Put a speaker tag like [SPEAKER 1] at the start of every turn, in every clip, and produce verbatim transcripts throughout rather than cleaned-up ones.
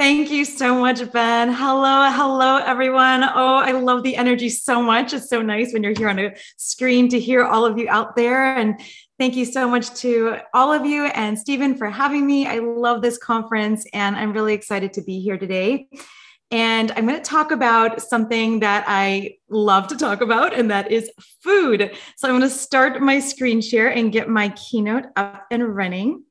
[SPEAKER 1] Thank you so much, Ben. Hello, hello, everyone. Oh, I love the energy so much. It's so nice when you're here on a screen to hear all of you out there. And thank you so much to all of you and Stephen for having me. I love this conference and I'm really excited to be here today. And I'm going to talk about something that I love to talk about, and that is food. So I'm going to start my screen share and get my keynote up and running.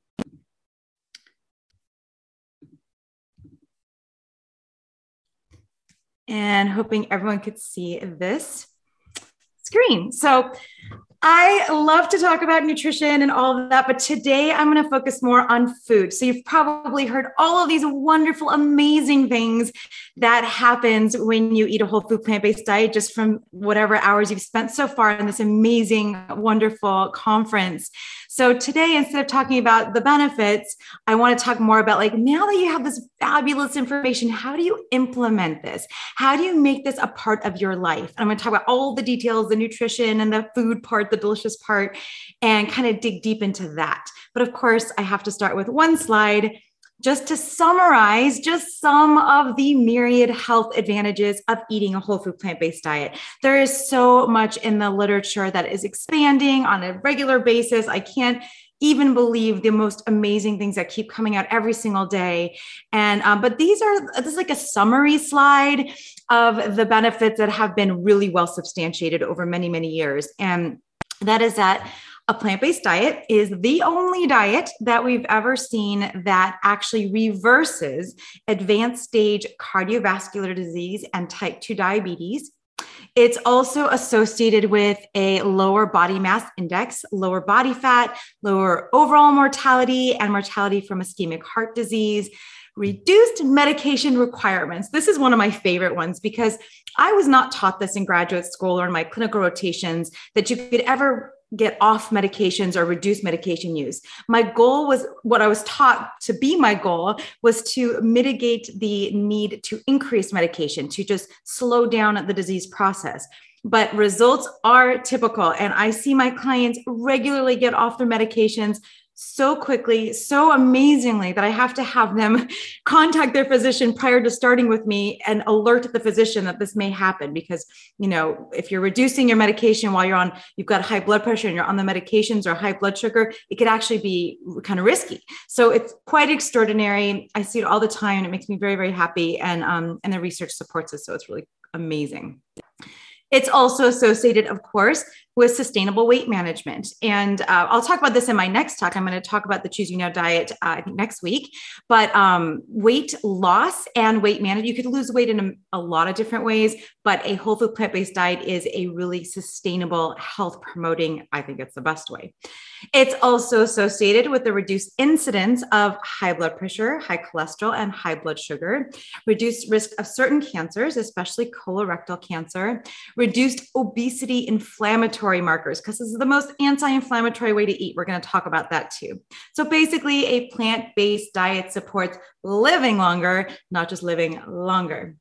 [SPEAKER 1] And hoping everyone could see this screen. So I love to talk about nutrition and all of that, but today I'm going to focus more on food. So you've probably heard all of these wonderful, amazing things that happens when you eat a whole food plant-based diet, just from whatever hours you've spent so far in this amazing, wonderful conference. So today, instead of talking about the benefits, I want to talk more about, like, now that you have this fabulous information, how do you implement this? How do you make this a part of your life? And I'm going to talk about all the details, the nutrition and the food part, the delicious part, and kind of dig deep into that. But of course, I have to start with one slide just to summarize just some of the myriad health advantages of eating a whole food plant-based diet. There is so much in the literature that is expanding on a regular basis. I can't even believe the most amazing things that keep coming out every single day. And, um, but these are, this is like a summary slide of the benefits that have been really well substantiated over many, many years. And that is that a plant-based diet is the only diet that we've ever seen that actually reverses advanced stage cardiovascular disease and type two diabetes. It's also associated with a lower body mass index, lower body fat, lower overall mortality, and mortality from ischemic heart disease, reduced medication requirements. This is one of my favorite ones because I was not taught this in graduate school or in my clinical rotations, that you could ever get off medications or reduce medication use. My goal was, what I was taught to be my goal was to mitigate the need to increase medication, to just slow down the disease process. But results are typical. And I see my clients regularly get off their medications so quickly, so amazingly, that I have to have them contact their physician prior to starting with me and alert the physician that this may happen. Because, you know, if you're reducing your medication while you're on, you've got high blood pressure and you're on the medications or high blood sugar, it could actually be kind of risky. So it's quite extraordinary. I see it all the time and it makes me very, very happy. And, um, and the research supports it. So it's really amazing. It's also associated, of course, with sustainable weight management. And uh, I'll talk about this in my next talk. I'm going to talk about the Choose You Now diet, uh, I think next week. But um, weight loss and weight management, you could lose weight in a, a lot of different ways, but a whole food plant-based diet is a really sustainable, health promoting, I think it's the best way. It's also associated with the reduced incidence of high blood pressure, high cholesterol, and high blood sugar, reduced risk of certain cancers, especially colorectal cancer, reduced obesity inflammatory markers, because this is the most anti-inflammatory way to eat. We're going to talk about that too. So basically, a plant-based diet supports living longer, not just living longer.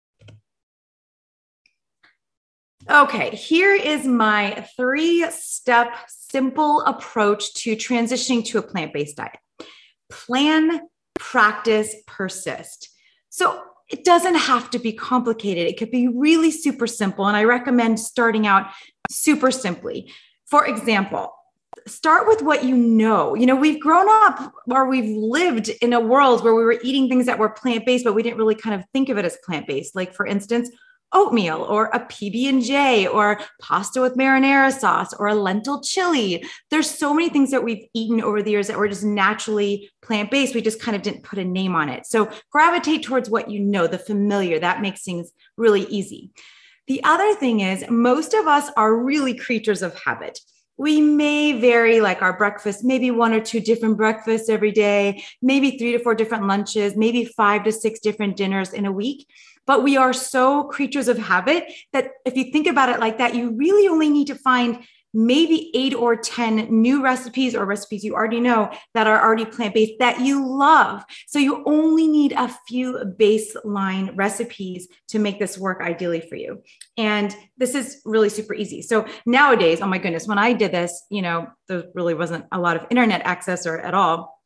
[SPEAKER 1] Okay, here is my three-step simple approach to transitioning to a plant-based diet. Plan, practice, persist. So it doesn't have to be complicated. It could be really super simple. And I recommend starting out super simply. For example, start with what you know. You know, we've grown up or we've lived in a world where we were eating things that were plant-based, but we didn't really kind of think of it as plant-based. Like, for instance, oatmeal or a P B and J or pasta with marinara sauce or a lentil chili. There's so many things that we've eaten over the years that were just naturally plant-based. We just kind of didn't put a name on it. So gravitate towards what you know, the familiar. That makes things really easy. The other thing is, most of us are really creatures of habit. We may vary, like our breakfast, maybe one or two different breakfasts every day, maybe three to four different lunches, maybe five to six different dinners in a week. But we are so creatures of habit that if you think about it like that, you really only need to find maybe eight or ten new recipes or recipes you already know that are already plant-based that you love. So you only need a few baseline recipes to make this work ideally for you. And this is really super easy. So nowadays, oh my goodness, when I did this, you know, there really wasn't a lot of internet access or at all.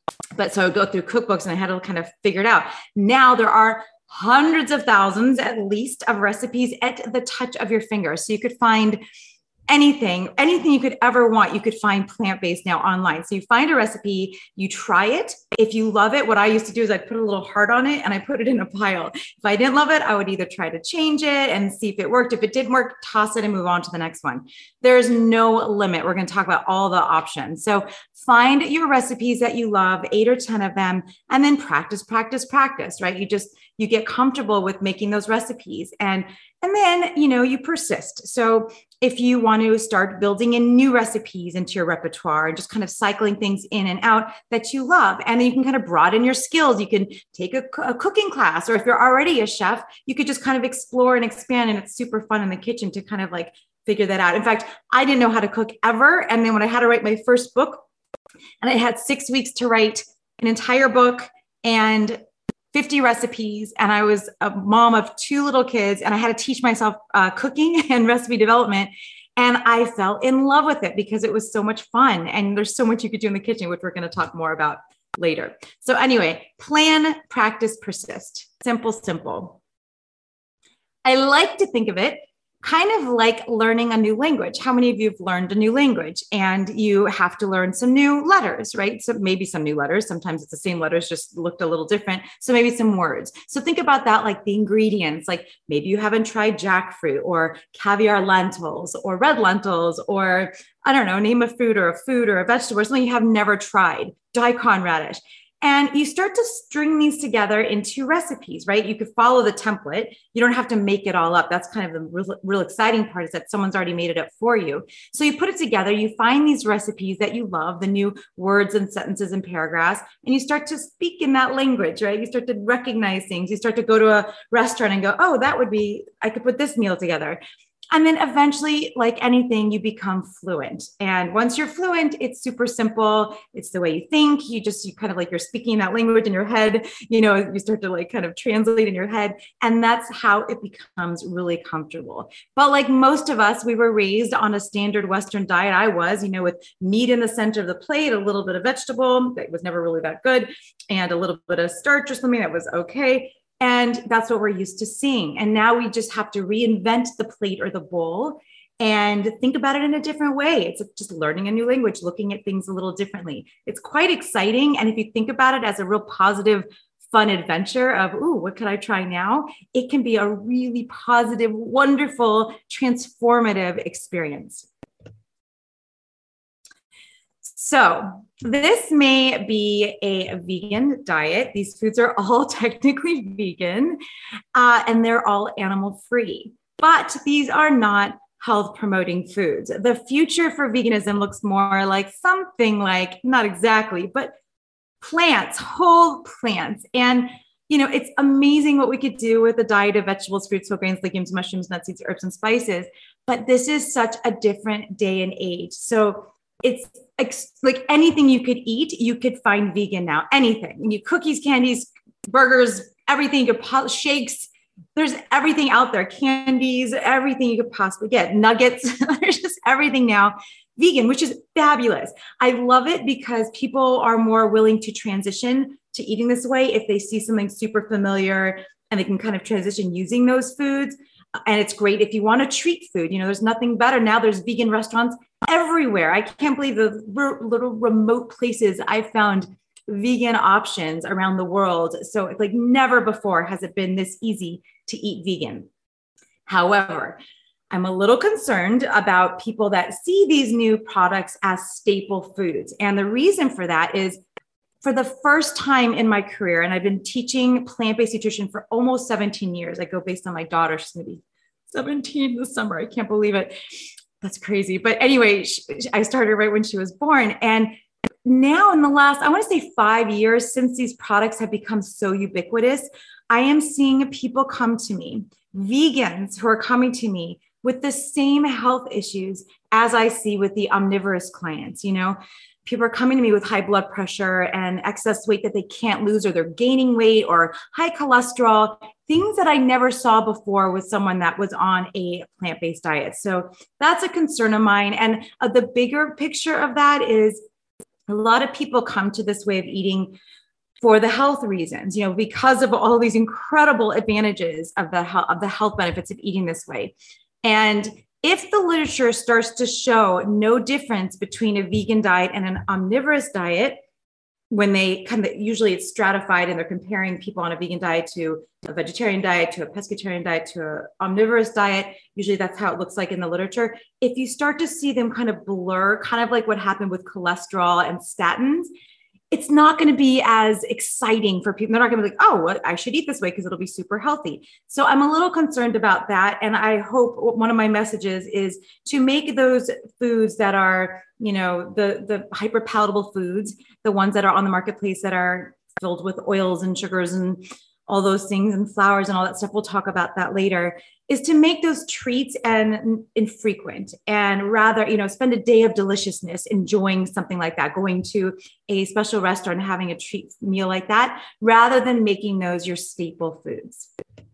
[SPEAKER 1] But so I would go through cookbooks and I had to kind of figure it out. Now there are hundreds of thousands at least of recipes at the touch of your finger. So you could find anything, anything you could ever want, you could find plant-based now online. So you find a recipe, you try it. If you love it, what I used to do is I'd put a little heart on it and I put it in a pile. If I didn't love it, I would either try to change it and see if it worked. If it didn't work, toss it and move on to the next one. There's no limit. We're going to talk about all the options. So find your recipes that you love, eight or ten of them, and then practice, practice, practice, right? You just, you get comfortable with making those recipes and, and then, you know, you persist. So if you want to start building in new recipes into your repertoire and just kind of cycling things in and out that you love, and then you can kind of broaden your skills. You can take a, a cooking class, or if you're already a chef, you could just kind of explore and expand. And it's super fun in the kitchen to kind of like figure that out. In fact, I didn't know how to cook ever. And then when I had to write my first book, and I had six weeks to write an entire book and fifty recipes, and I was a mom of two little kids, and I had to teach myself uh, cooking and recipe development. And I fell in love with it because it was so much fun. And there's so much you could do in the kitchen, which we're going to talk more about later. So anyway, plan, practice, persist. Simple, simple. I like to think of it kind of like learning a new language. How many of you have learned a new language and you have to learn some new letters, right? So maybe some new letters. Sometimes it's the same letters, just looked a little different. So maybe some words. So think about that, like the ingredients, like maybe you haven't tried jackfruit or caviar lentils or red lentils, or I don't know, name a fruit or a food or a vegetable or something you have never tried, daikon radish. And you start to string these together into recipes, right? You could follow the template. You don't have to make it all up. That's kind of the real, real exciting part, is that someone's already made it up for you. So you put it together, you find these recipes that you love, the new words and sentences and paragraphs, and you start to speak in that language, right? You start to recognize things. You start to go to a restaurant and go, oh, that would be, I could put this meal together. And then eventually, like anything, you become fluent. And once you're fluent, it's super simple. It's the way you think. You just, you kind of like, you're speaking that language in your head, you know, you start to like kind of translate in your head. And that's how it becomes really comfortable. But like most of us, we were raised on a standard Western diet. I was, you know, with meat in the center of the plate, a little bit of vegetable that was never really that good, and a little bit of starch or something that was okay. And that's what we're used to seeing. And now we just have to reinvent the plate or the bowl and think about it in a different way. It's just learning a new language, looking at things a little differently. It's quite exciting. And if you think about it as a real positive, fun adventure of, ooh, what could I try now? It can be a really positive, wonderful, transformative experience. So this may be a vegan diet. These foods are all technically vegan, uh, and they're all animal free, but these are not health promoting foods. The future for veganism looks more like something like, not exactly, but plants, whole plants. And, you know, it's amazing what we could do with a diet of vegetables, fruits, whole grains, legumes, mushrooms, nuts, seeds, herbs, and spices. But this is such a different day and age. So it's like anything you could eat, you could find vegan now. Anything. You cookies, candies, burgers, everything. You could shakes. There's everything out there. Candies, everything you could possibly get. Nuggets. There's just everything now vegan, which is fabulous. I love it because people are more willing to transition to eating this way if they see something super familiar and they can kind of transition using those foods. And it's great if you want to treat food. You know, there's nothing better. Now there's vegan restaurants everywhere. I can't believe the r- little remote places I've found vegan options around the world. So it's like never before has it been this easy to eat vegan. However, I'm a little concerned about people that see these new products as staple foods. And the reason for that is, for the first time in my career, and I've been teaching plant-based nutrition for almost seventeen years. I go based on my daughter. She's going to be seventeen this summer. I can't believe it. That's crazy. But anyway, she, I started right when she was born. And now in the last, I want to say five years since these products have become so ubiquitous, I am seeing people come to me, vegans who are coming to me with the same health issues as I see with the omnivorous clients. You know, people are coming to me with high blood pressure and excess weight that they can't lose, or they're gaining weight, or high cholesterol, things that I never saw before with someone that was on a plant-based diet. So that's a concern of mine. And uh, the bigger picture of that is a lot of people come to this way of eating for the health reasons, you know, because of all these incredible advantages of the health, of the health benefits of eating this way. And if the literature starts to show no difference between a vegan diet and an omnivorous diet, when they kind of, usually it's stratified and they're comparing people on a vegan diet to a vegetarian diet, to a pescatarian diet, to an omnivorous diet. Usually that's how it looks like in the literature. If you start to see them kind of blur, kind of like what happened with cholesterol and statins, it's not going to be as exciting for people. They're not going to be like, oh, well, I should eat this way because it'll be super healthy. So I'm a little concerned about that. And I hope one of my messages is to make those foods that are, you know, the, the hyper palatable foods, the ones that are on the marketplace that are filled with oils and sugars and all those things and flours and all that stuff. We'll talk about that later, is to make those treats and infrequent and rather, you know, spend a day of deliciousness enjoying something like that, going to a special restaurant and having a treat meal like that, rather than making those your staple foods.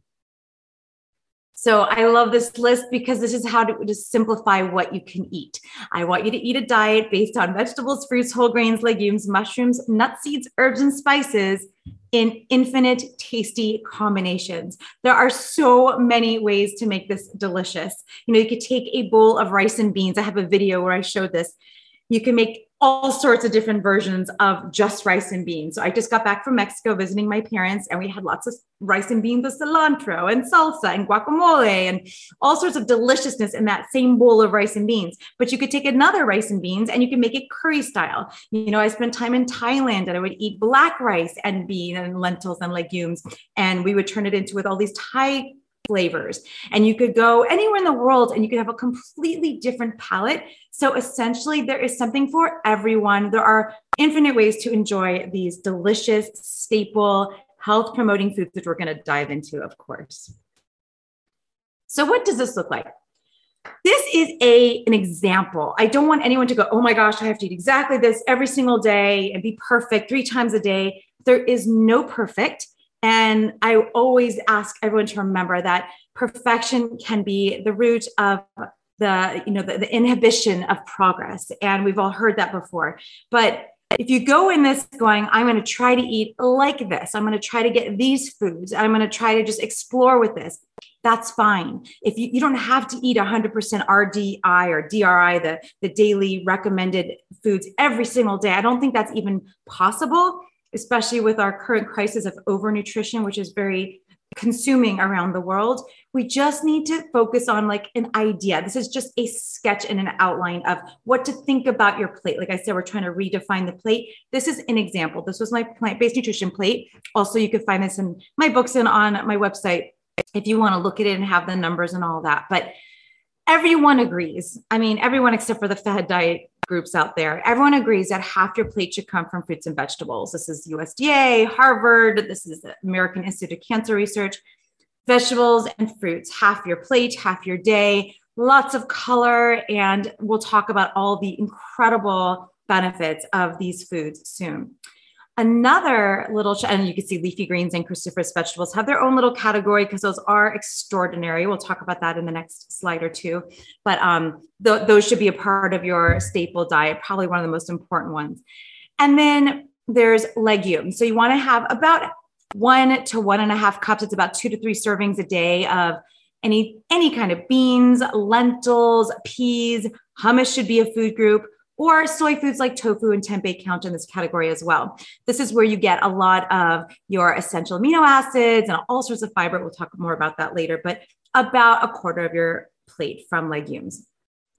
[SPEAKER 1] So I love this list because this is how to just simplify what you can eat. I want you to eat a diet based on vegetables, fruits, whole grains, legumes, mushrooms, nuts, seeds, herbs, and spices in infinite tasty combinations. There are so many ways to make this delicious. You know, you could take a bowl of rice and beans. I have a video where I showed this. You can make all sorts of different versions of just rice and beans. So I just got back from Mexico visiting my parents, and we had lots of rice and beans with cilantro and salsa and guacamole and all sorts of deliciousness in that same bowl of rice and beans. But you could take another rice and beans and you can make it curry style. You know, I spent time in Thailand and I would eat black rice and bean and lentils and legumes, and we would turn it into with all these Thai flavors. And you could go anywhere in the world and you could have a completely different palate. So essentially there is something for everyone. There are infinite ways to enjoy these delicious, staple, health promoting foods, which we're going to dive into, of course. So what does this look like? This is a, an example. I don't want anyone to go, oh my gosh, I have to eat exactly this every single day and be perfect three times a day. There is no perfect. And I always ask everyone to remember that perfection can be the root of the, you know, the, the inhibition of progress. And we've all heard that before. But if you go in this going, I'm going to try to eat like this, I'm going to try to get these foods, I'm going to try to just explore with this, that's fine. If you, you don't have to eat one hundred percent R D I or D R I, the, the daily recommended foods every single day. I don't think that's even possible, especially with our current crisis of overnutrition, which is very consuming around the world. We just need to focus on like an idea. This is just a sketch and an outline of what to think about your plate. Like I said, we're trying to redefine the plate. This is an example. This was my plant-based nutrition plate. Also, you can find this in my books and on my website if you want to look at it and have the numbers and all that. But everyone agrees. I mean, everyone except for the fad diet groups out there, everyone agrees that half your plate should come from fruits and vegetables. This is U S D A, Harvard, this is the American Institute of Cancer Research. Vegetables and fruits, half your plate, half your day, lots of color, and we'll talk about all the incredible benefits of these foods soon. Another little, and you can see leafy greens and cruciferous vegetables have their own little category because those are extraordinary. We'll talk about that in the next slide or two, but um, th those should be a part of your staple diet, probably one of the most important ones. And then there's legumes. So you want to have about one to one and a half cups. It's about two to three servings a day of any, any kind of beans, lentils, peas. Hummus should be a food group. Or soy foods like tofu and tempeh count in this category as well. This is where you get a lot of your essential amino acids and all sorts of fiber. We'll talk more about that later, but about a quarter of your plate from legumes.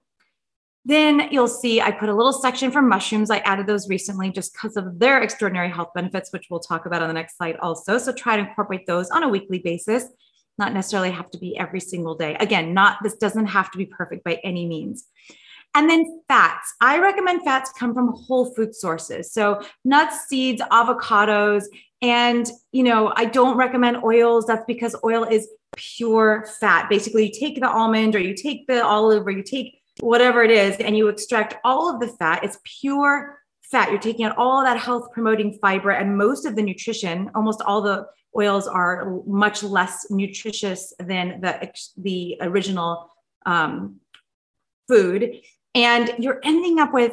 [SPEAKER 1] Then you'll see I put a little section for mushrooms. I added those recently just because of their extraordinary health benefits, which we'll talk about on the next slide also. So try to incorporate those on a weekly basis, not necessarily have to be every single day. Again, not, this doesn't have to be perfect by any means. And then fats. I recommend fats come from whole food sources. So nuts, seeds, avocados, and, you know, I don't recommend oils. That's because oil is pure fat. Basically, you take the almond or you take the olive or you take whatever it is and you extract all of the fat. It's pure fat. You're taking out all that health promoting fiber, and most of the nutrition, almost all the oils are much less nutritious than the, the original um, food. And you're ending up with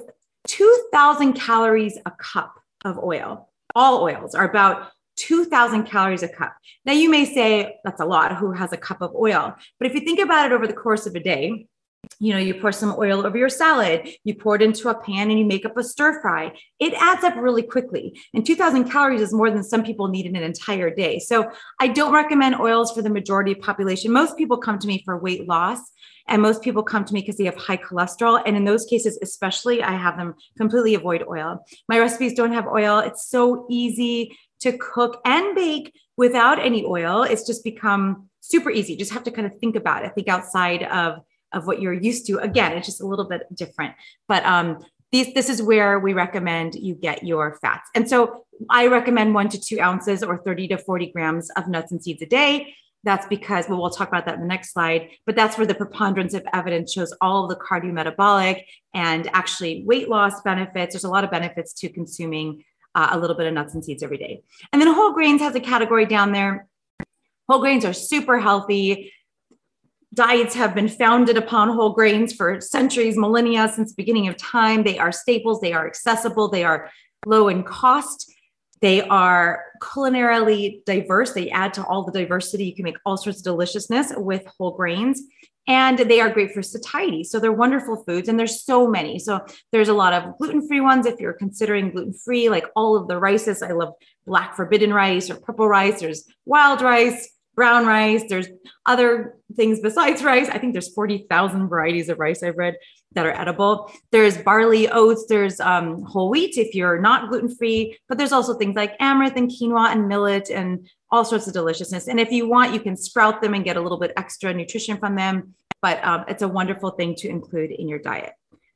[SPEAKER 1] two thousand calories a cup of oil. All oils are about two thousand calories a cup. Now you may say that's a lot, who has a cup of oil? But if you think about it over the course of a day, you know, you pour some oil over your salad, you pour it into a pan and you make up a stir fry. It adds up really quickly. And two thousand calories is more than some people need in an entire day. So I don't recommend oils for the majority of population. Most people come to me for weight loss, and most people come to me because they have high cholesterol. And in those cases, especially, I have them completely avoid oil. My recipes don't have oil. It's so easy to cook and bake without any oil. It's just become super easy. You just have to kind of think about it, think outside of of what you're used to. Again, it's just a little bit different, but um, these, this is where we recommend you get your fats. And so I recommend one to two ounces or thirty to forty grams of nuts and seeds a day. That's because, well, we'll talk about that in the next slide, but that's where the preponderance of evidence shows all of the cardiometabolic and actually weight loss benefits. There's a lot of benefits to consuming uh, a little bit of nuts and seeds every day. And then whole grains has a category down there. Whole grains are super healthy. Diets have been founded upon whole grains for centuries, millennia, since the beginning of time. They are staples. They are accessible. They are low in cost. They are culinarily diverse. They add to all the diversity. You can make all sorts of deliciousness with whole grains. And they are great for satiety. So they're wonderful foods. And there's so many. So there's a lot of gluten-free ones if you're considering gluten-free, like all of the rices. I love black forbidden rice or purple rice. There's wild rice, brown rice. There's other things besides rice. I think there's forty thousand varieties of rice I've read that are edible. There's barley, oats, there's um, whole wheat if you're not gluten-free, but there's also things like amaranth and quinoa and millet and all sorts of deliciousness. And if you want, you can sprout them and get a little bit extra nutrition from them, but um, it's a wonderful thing to include in your diet.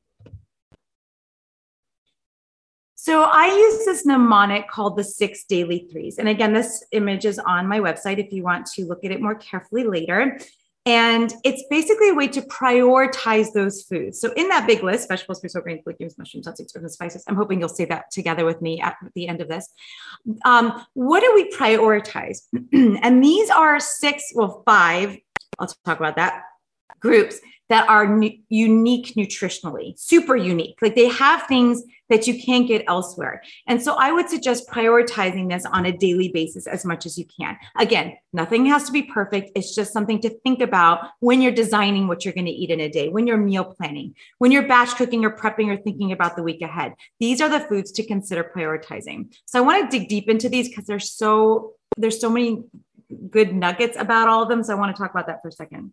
[SPEAKER 1] So I use this mnemonic called the six daily threes. And again, this image is on my website if you want to look at it more carefully later. And it's basically a way to prioritize those foods. So in that big list, vegetables, fruits, whole grains, legumes, mushrooms, nuts, seeds, herbs, and spices, I'm hoping you'll say that together with me at the end of this. Um, what do we prioritize? And these are six, well, five, I'll talk about that, groups that are nu- unique nutritionally, super unique. Like they have things that you can't get elsewhere. And so I would suggest prioritizing this on a daily basis as much as you can. Again, nothing has to be perfect. It's just something to think about when you're designing what you're going to eat in a day, when you're meal planning, when you're batch cooking or prepping or thinking about the week ahead. These are the foods to consider prioritizing. So I want to dig deep into these because there's so, there's so many good nuggets about all of them. So I want to talk about that for a second.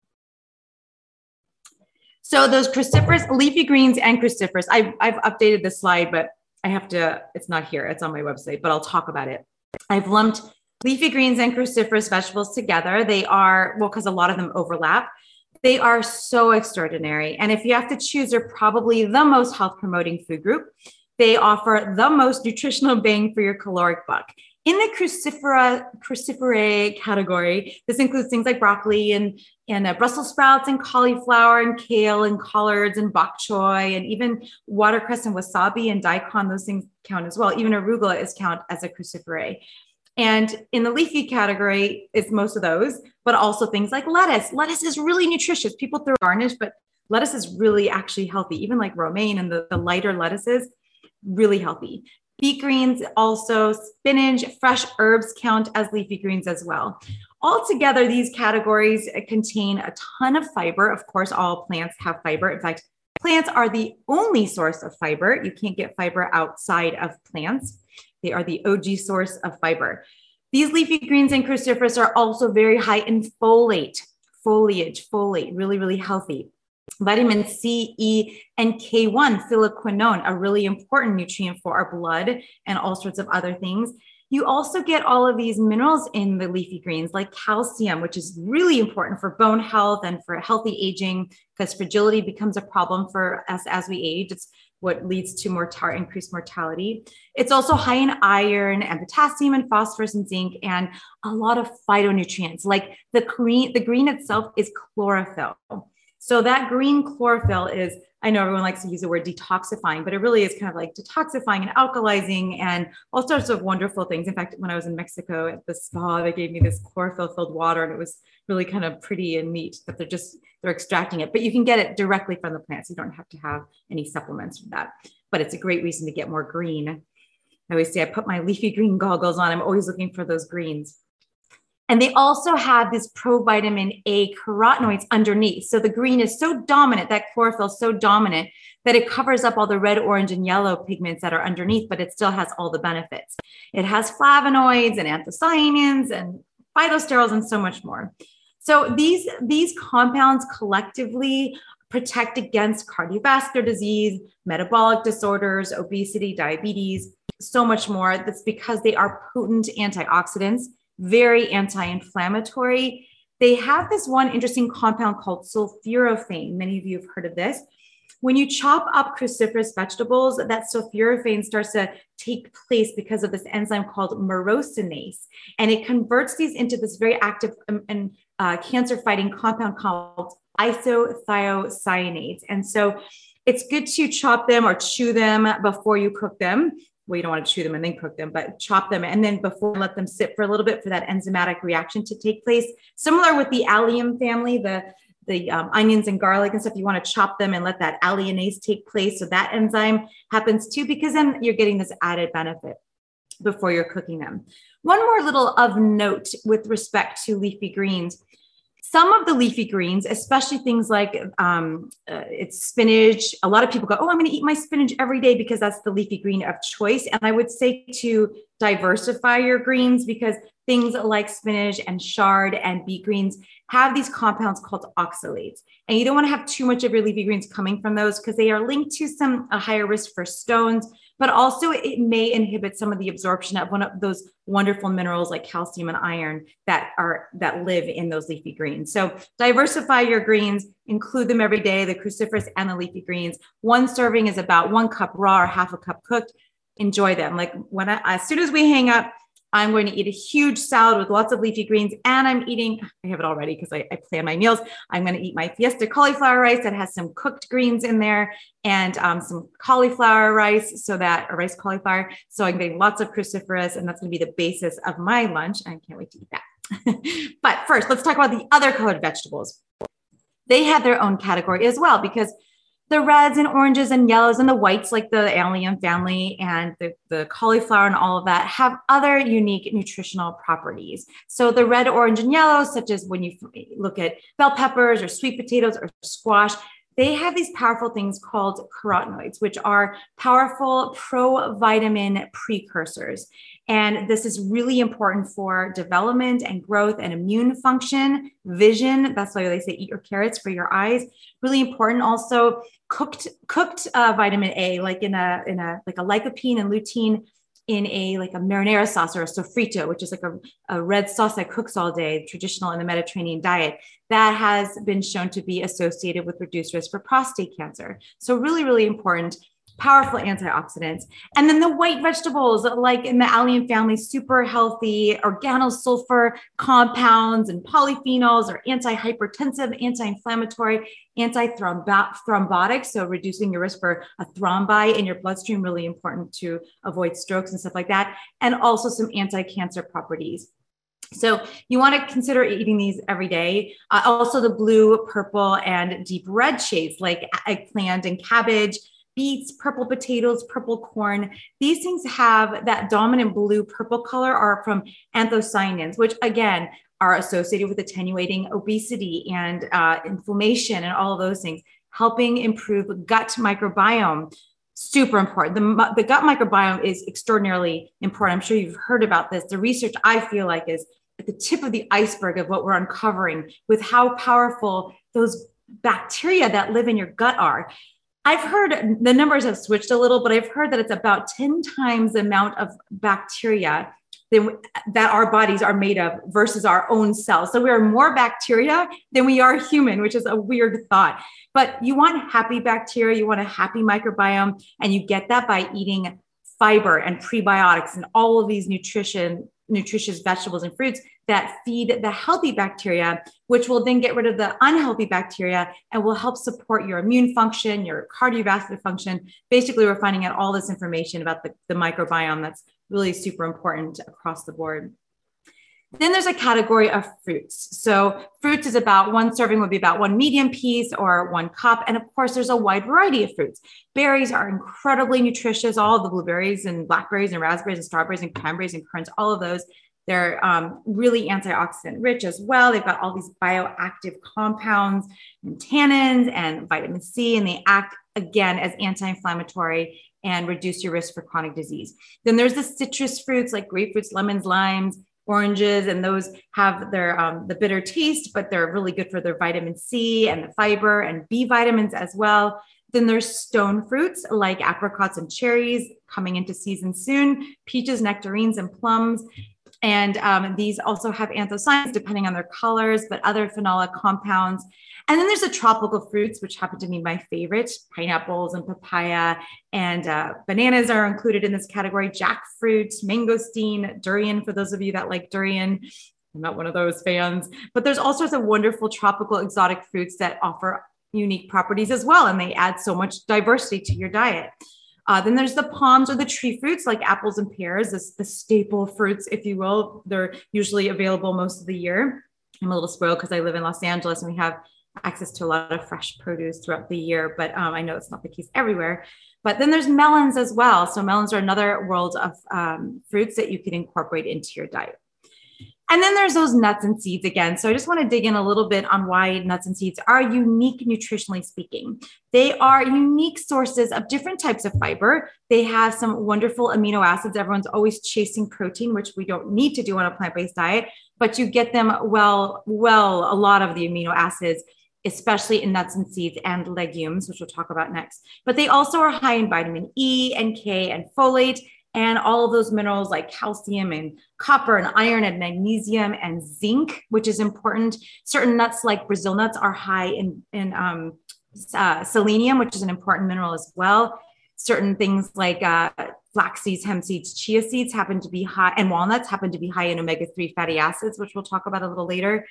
[SPEAKER 1] So those cruciferous, leafy greens and cruciferous, I've, I've updated this slide, but I have to, it's not here, it's on my website, but I'll talk about it. I've lumped leafy greens and cruciferous vegetables together. They are, well, because a lot of them overlap. They are so extraordinary. And if you have to choose, they're probably the most health promoting food group. They offer the most nutritional bang for your caloric buck. In the crucifera, cruciferae category, this includes things like broccoli and, and uh, Brussels sprouts and cauliflower and kale and collards and bok choy and even watercress and wasabi and daikon. Those things count as well. Even arugula is count as a cruciferae. And in the leafy category, it's most of those, but also things like lettuce. Lettuce is really nutritious. People throw garnish, but lettuce is really actually healthy. Even like romaine and the, the lighter lettuces, really healthy. Beet greens, also spinach, fresh herbs count as leafy greens as well. Altogether, these categories contain a ton of fiber. Of course, all plants have fiber. In fact, plants are the only source of fiber. You can't get fiber outside of plants. They are the O G source of fiber. These leafy greens and cruciferous are also very high in folate, foliage, folate, really, really healthy. Vitamin C, E, and K one, phylloquinone, a really important nutrient for our blood and all sorts of other things. You also get all of these minerals in the leafy greens, like calcium, which is really important for bone health and for healthy aging, because fragility becomes a problem for us as we age. It's what leads to mortar- increased mortality. It's also high in iron and potassium and phosphorus and zinc and a lot of phytonutrients, like the green, the green itself is chlorophyll. So that green chlorophyll is, I know everyone likes to use the word detoxifying, but it really is kind of like detoxifying and alkalizing and all sorts of wonderful things. In fact, when I was in Mexico at the spa, they gave me this chlorophyll filled water and it was really kind of pretty and neat that they're just, they're extracting it, but you can get it directly from the plants. You don't have to have any supplements from that. but it's a great reason to get more green. I always say I put my leafy green goggles on. I'm always looking for those greens. And they also have this provitamin A carotenoids underneath. So the green is so dominant, that chlorophyll is so dominant that it covers up all the red, orange, and yellow pigments that are underneath, but it still has all the benefits. It has flavonoids and anthocyanins and phytosterols and so much more. So these, these compounds collectively protect against cardiovascular disease, metabolic disorders, obesity, diabetes, so much more. That's because they are potent antioxidants, very anti-inflammatory. They have this one interesting compound called sulforaphane. Many of you have heard of this. When you chop up cruciferous vegetables, that sulforaphane starts to take place because of this enzyme called myrosinase. And it converts these into this very active um, and uh, cancer-fighting compound called isothiocyanates. And so it's good to chop them or chew them before you cook them. Well, you don't want to chew them and then cook them, but chop them and then before let them sit for a little bit for that enzymatic reaction to take place. Similar with the allium family, the, the um, onions and garlic and stuff, you want to chop them and let that alliinase take place. So that enzyme happens too, because then you're getting this added benefit before you're cooking them. One more little of note with respect to leafy greens. Some of the leafy greens, especially things like um, uh, it's spinach. A lot of people go, oh, I'm going to eat my spinach every day because that's the leafy green of choice. And I would say to diversify your greens, because things like spinach and chard and beet greens have these compounds called oxalates. And you don't want to have too much of your leafy greens coming from those because they are linked to some a higher risk for stones, but also it may inhibit some of the absorption of one of those wonderful minerals like calcium and iron that are that live in those leafy greens. So diversify your greens, include them every day, the cruciferous and the leafy greens. One serving is about one cup raw or half a cup cooked. Enjoy them. Like when I, as soon as we hang up, I'm going to eat a huge salad with lots of leafy greens, and I'm eating, I have it already because I, I plan my meals. I'm going to eat my Fiesta cauliflower rice that has some cooked greens in there and um, some cauliflower rice, so that, or rice cauliflower. So I'm getting lots of cruciferous, and that's going to be the basis of my lunch. I can't wait to eat that. But first, let's talk about the other colored vegetables. They have their own category as well, because the reds and oranges and yellows and the whites, like the allium family and the, the cauliflower and all of that, have other unique nutritional properties. So the red, orange, and yellow, such as when you look at bell peppers or sweet potatoes or squash, they have these powerful things called carotenoids, which are powerful provitamin precursors. And this is really important for development and growth and immune function, vision. That's why they say eat your carrots for your eyes. Really important. Also, cooked cooked uh, vitamin A, like in a in a like a lycopene and lutein in a like a marinara sauce or a sofrito, which is like a, a red sauce that cooks all day, traditional in the Mediterranean diet, that has been shown to be associated with reduced risk for prostate cancer. So really, really important. Powerful antioxidants. And then the white vegetables, like in the allium family, super healthy organosulfur compounds and polyphenols are anti-hypertensive, anti-inflammatory, anti-thrombotic. So reducing your risk for a thrombi in your bloodstream, really important to avoid strokes and stuff like that. And also some anti-cancer properties. So you want to consider eating these every day. Uh, also the blue, purple, and deep red shades like eggplant and cabbage, beets, purple potatoes, purple corn. These things have that dominant blue purple color are from anthocyanins, which again are associated with attenuating obesity and uh, inflammation and all of those things, helping improve gut microbiome. Super important. The, the gut microbiome is extraordinarily important. I'm sure you've heard about this. The research, I feel like, is at the tip of the iceberg of what we're uncovering with how powerful those bacteria that live in your gut are. I've heard the numbers have switched a little, but I've heard that it's about ten times the amount of bacteria than, that our bodies are made of versus our own cells. So we are more bacteria than we are human, which is a weird thought. But you want happy bacteria, you want a happy microbiome, and you get that by eating fiber and prebiotics and all of these nutrition, nutritious vegetables and fruits that feed the healthy bacteria, which will then get rid of the unhealthy bacteria and will help support your immune function, your cardiovascular function. Basically, we're finding out all this information about the, the microbiome that's really super important across the board. Then there's a category of fruits. So fruits is about one serving would be about one medium piece or one cup. And of course, there's a wide variety of fruits. Berries are incredibly nutritious. All of the blueberries and blackberries and raspberries and strawberries and cranberries and currants, all of those. They're um, really antioxidant rich as well. They've got all these bioactive compounds and tannins and vitamin C, and they act again as anti-inflammatory and reduce your risk for chronic disease. Then there's the citrus fruits like grapefruits, lemons, limes, oranges, and those have their um, the bitter taste, but they're really good for their vitamin C and the fiber and B vitamins as well. Then there's stone fruits like apricots and cherries coming into season soon, peaches, nectarines, and plums. And um, these also have anthocyanins depending on their colors, but other phenolic compounds. And then there's the tropical fruits, which happen to be my favorite. Pineapples and papaya and uh, bananas are included in this category. Jackfruit, mangosteen, durian, for those of you that like durian. I'm not one of those fans, but there's all sorts of wonderful tropical exotic fruits that offer unique properties as well. And they add so much diversity to your diet. Uh, then there's the palms or the tree fruits like apples and pears, this, the staple fruits, if you will. They're usually available most of the year. I'm a little spoiled because I live in Los Angeles and we have access to a lot of fresh produce throughout the year, but um, I know it's not the case everywhere. But then there's melons as well. So melons are another world of um, fruits that you can incorporate into your diet. And then there's those nuts and seeds again. So I just want to dig in a little bit on why nuts and seeds are unique nutritionally speaking. They are unique sources of different types of fiber. They have some wonderful amino acids. Everyone's always chasing protein, which we don't need to do on a plant-based diet, but you get them well, well, a lot of the amino acids, especially in nuts and seeds and legumes, which we'll talk about next. But they also are high in vitamin E and K and folate, and all of those minerals like calcium and copper and iron and magnesium and zinc, which is important. Certain nuts like Brazil nuts are high in, in um, uh, selenium, which is an important mineral as well. Certain things like uh, flax seeds, hemp seeds, chia seeds happen to be high, and walnuts happen to be high in omega three fatty acids, which we'll talk about a little later.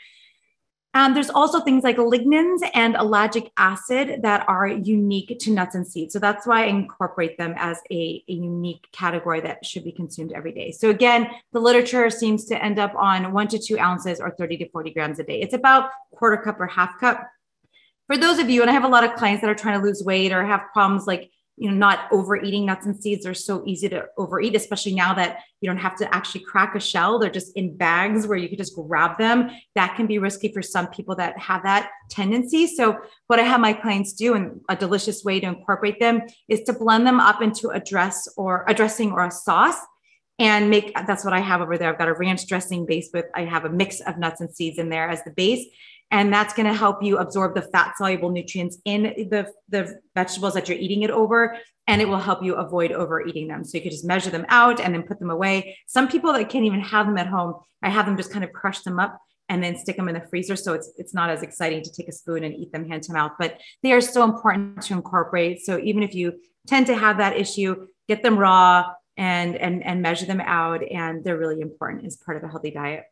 [SPEAKER 1] Um, there's also things like lignans and ellagic acid that are unique to nuts and seeds. So that's why I incorporate them as a, a unique category that should be consumed every day. So again, the literature seems to end up on one to two ounces or thirty to forty grams a day. It's about quarter cup or half cup. For those of you, and I have a lot of clients that are trying to lose weight or have problems like you know, not overeating nuts and seeds. They're so easy to overeat, especially now that you don't have to actually crack a shell. They're just in bags where you can just grab them. That can be risky for some people that have that tendency. So what I have my clients do, and a delicious way to incorporate them, is to blend them up into a dress or a dressing or a sauce and make, that's what I have over there. I've got a ranch dressing base with, I have a mix of nuts and seeds in there as the base. And that's going to help you absorb the fat soluble nutrients in the, the vegetables that you're eating it over. And it will help you avoid overeating them. So you can just measure them out and then put them away. Some people that can't even have them at home, I have them just kind of crush them up and then stick them in the freezer. So it's, it's not as exciting to take a spoon and eat them hand to mouth, but they are so important to incorporate. So even if you tend to have that issue, get them raw and, and, and measure them out. And they're really important as part of a healthy diet.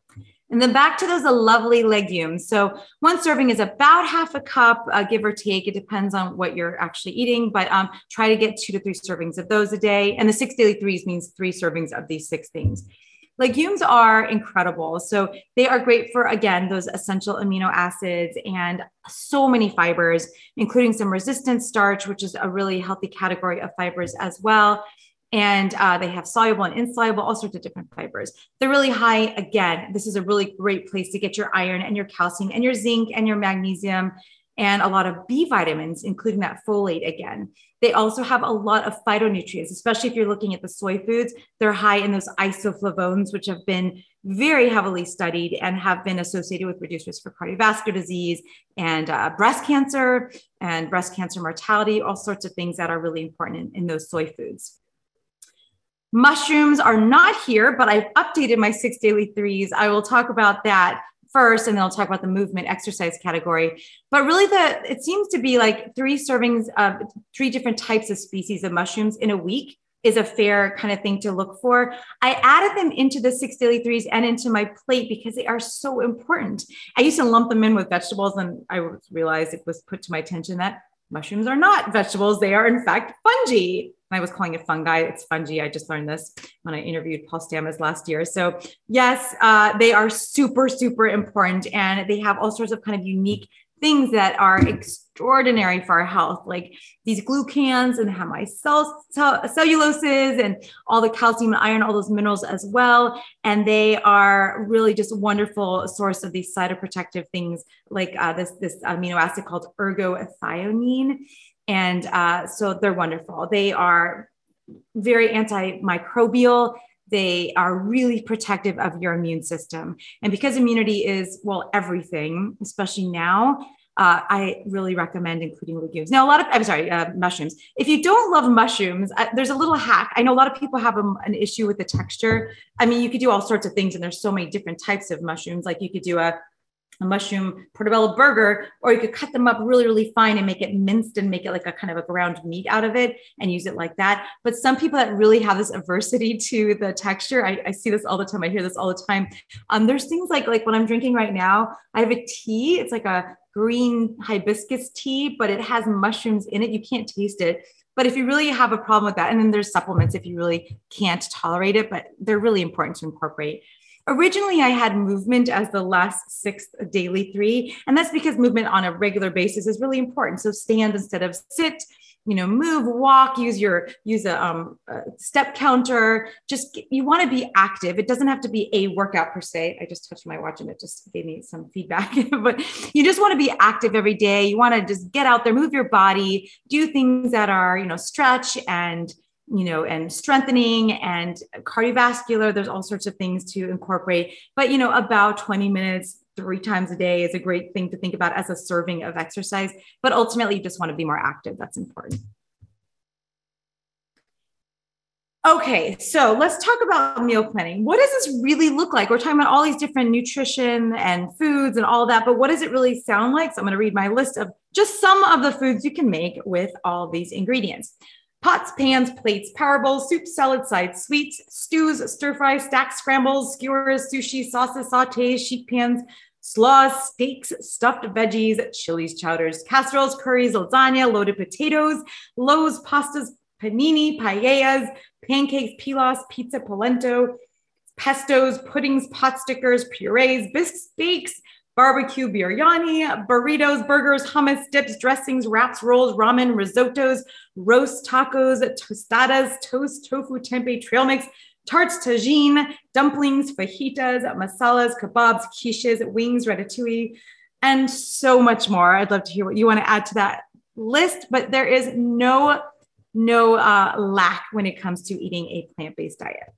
[SPEAKER 1] And then back to those lovely legumes. So one serving is about half a cup, uh, give or take. It depends on what you're actually eating, but um, try to get two to three servings of those a day. And the six daily threes means three servings of these six things. Legumes are incredible. So they are great for, again, those essential amino acids and so many fibers, including some resistant starch, which is a really healthy category of fibers as well. And uh, they have soluble and insoluble, all sorts of different fibers. They're really high. Again, this is a really great place to get your iron and your calcium and your zinc and your magnesium and a lot of B vitamins, including that folate again. They also have a lot of phytonutrients, especially if you're looking at the soy foods. They're high in those isoflavones, which have been very heavily studied and have been associated with reduced risk for cardiovascular disease and uh, breast cancer and breast cancer mortality, all sorts of things that are really important in, in those soy foods. Mushrooms are not here, but I've updated my six daily threes. I will talk about that first, and then I'll talk about the movement exercise category. But really, the it seems to be like three servings of three different types of species of mushrooms in a week is a fair kind of thing to look for. I added them into the six daily threes and into my plate because they are so important. I used to lump them in with vegetables, and I realized it was put to my attention that mushrooms are not vegetables. They are, in fact, fungi. I was calling it fungi. It's fungi. I just learned this when I interviewed Paul Stamets last year. So yes, uh, they are super, super important. And they have all sorts of kind of unique things that are extraordinary for our health, like these glucans and hemicelluloses and all the calcium and iron, all those minerals as well. And they are really just a wonderful source of these cytoprotective things, like uh, this, this amino acid called ergothioneine. And uh, so they're wonderful. They are very antimicrobial. They are really protective of your immune system. And because immunity is, well, everything, especially now, uh, I really recommend including legumes. Now, a lot of, I'm sorry, uh, mushrooms. If you don't love mushrooms, uh, there's a little hack. I know a lot of people have a, an issue with the texture. I mean, you could do all sorts of things, and there's so many different types of mushrooms. Like you could do a a mushroom portobello burger, or you could cut them up really, really fine and make it minced and make it like a kind of a ground meat out of it and use it like that. But some people that really have this aversity to the texture, I, I see this all the time. I hear this all the time. Um, there's things like, like what I'm drinking right now, I have a tea. It's like a green hibiscus tea, but it has mushrooms in it. You can't taste it. But if you really have a problem with that, and then there's supplements if you really can't tolerate it, but they're really important to incorporate. Originally, I had movement as the last sixth daily three, and that's because movement on a regular basis is really important. So stand instead of sit, you know, move, walk, use your, use a, um, a step counter. Just, you want to be active. It doesn't have to be a workout per se. I just touched my watch and it just gave me some feedback, but you just want to be active every day. You want to just get out there, move your body, do things that are, you know, stretch and you know, and strengthening and cardiovascular. There's all sorts of things to incorporate, but, you know, about twenty minutes, three times a day is a great thing to think about as a serving of exercise, but ultimately you just want to be more active. That's important. Okay, so let's talk about meal planning. What does this really look like? We're talking about all these different nutrition and foods and all that, but what does it really sound like? So I'm going to read my list of just some of the foods you can make with all these ingredients. Pots, pans, plates, power bowls, soup, salad, sides, sweets, stews, stir fries, stacks, scrambles, skewers, sushi, sauces, sautés, sheet pans, slaws, steaks, stuffed veggies, chilies, chowders, casseroles, curries, lasagna, loaded potatoes, loaves, pastas, panini, paellas, pancakes, pilafs, pizza, polenta, pestos, puddings, pot stickers, purees, bisques, bakes, barbecue, biryani, burritos, burgers, hummus, dips, dressings, wraps, rolls, ramen, risottos, roast, tacos, tostadas, toast, tofu, tempeh, trail mix, tarts, tagine, dumplings, fajitas, masalas, kebabs, quiches, wings, ratatouille, and so much more. I'd love to hear what you want to add to that list, but there is no, no uh, lack when it comes to eating a plant-based diet.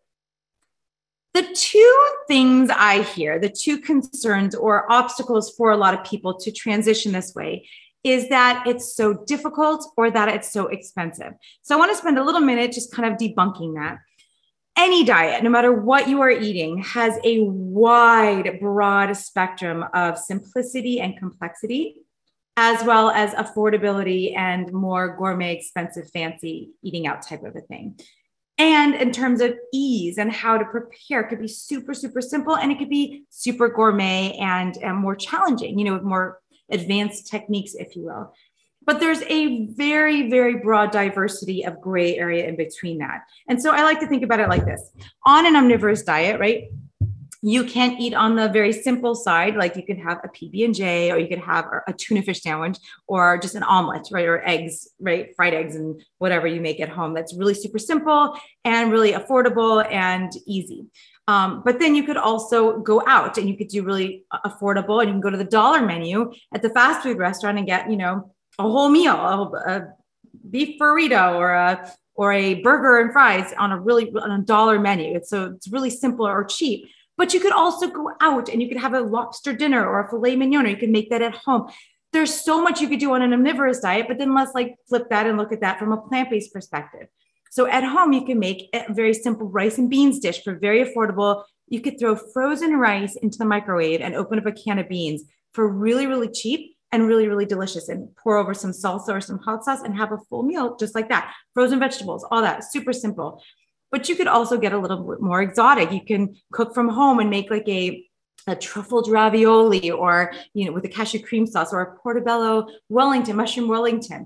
[SPEAKER 1] The two things I hear, the two concerns or obstacles for a lot of people to transition this way is that it's so difficult or that it's so expensive. So I want to spend a little minute just kind of debunking that. Any diet, no matter what you are eating, has a wide, broad spectrum of simplicity and complexity, as well as affordability and more gourmet, expensive, fancy eating out type of a thing. And in terms of ease and how to prepare, it could be super, super simple, and it could be super gourmet and, and more challenging, you know, with more advanced techniques, if you will. But there's a very, very broad diversity of gray area in between that. And so I like to think about it like this. On an omnivorous diet, right, you can eat on the very simple side, like you could have a P B and J, or you could have a tuna fish sandwich, or just an omelet, right? Or eggs, right? Fried eggs and whatever you make at home. That's really super simple and really affordable and easy. Um, but then you could also go out and you could do really affordable, and you can go to the dollar menu at the fast food restaurant and get, you know, a whole meal, a, a beef burrito or a, or a burger and fries on a really on a dollar menu. It's so it's really simple or cheap. But you could also go out and you could have a lobster dinner or a filet mignon, or you can make that at home. There's so much you could do on an omnivorous diet, but then let's like flip that and look at that from a plant-based perspective. So at home, you can make a very simple rice and beans dish for very affordable. You could throw frozen rice into the microwave and open up a can of beans for really, really cheap and really, really delicious, and pour over some salsa or some hot sauce and have a full meal just like that. Frozen vegetables, all that, super simple. But you could also get a little bit more exotic. You can cook from home and make like a, a truffled ravioli, or, you know, with a cashew cream sauce, or a portobello Wellington, mushroom Wellington.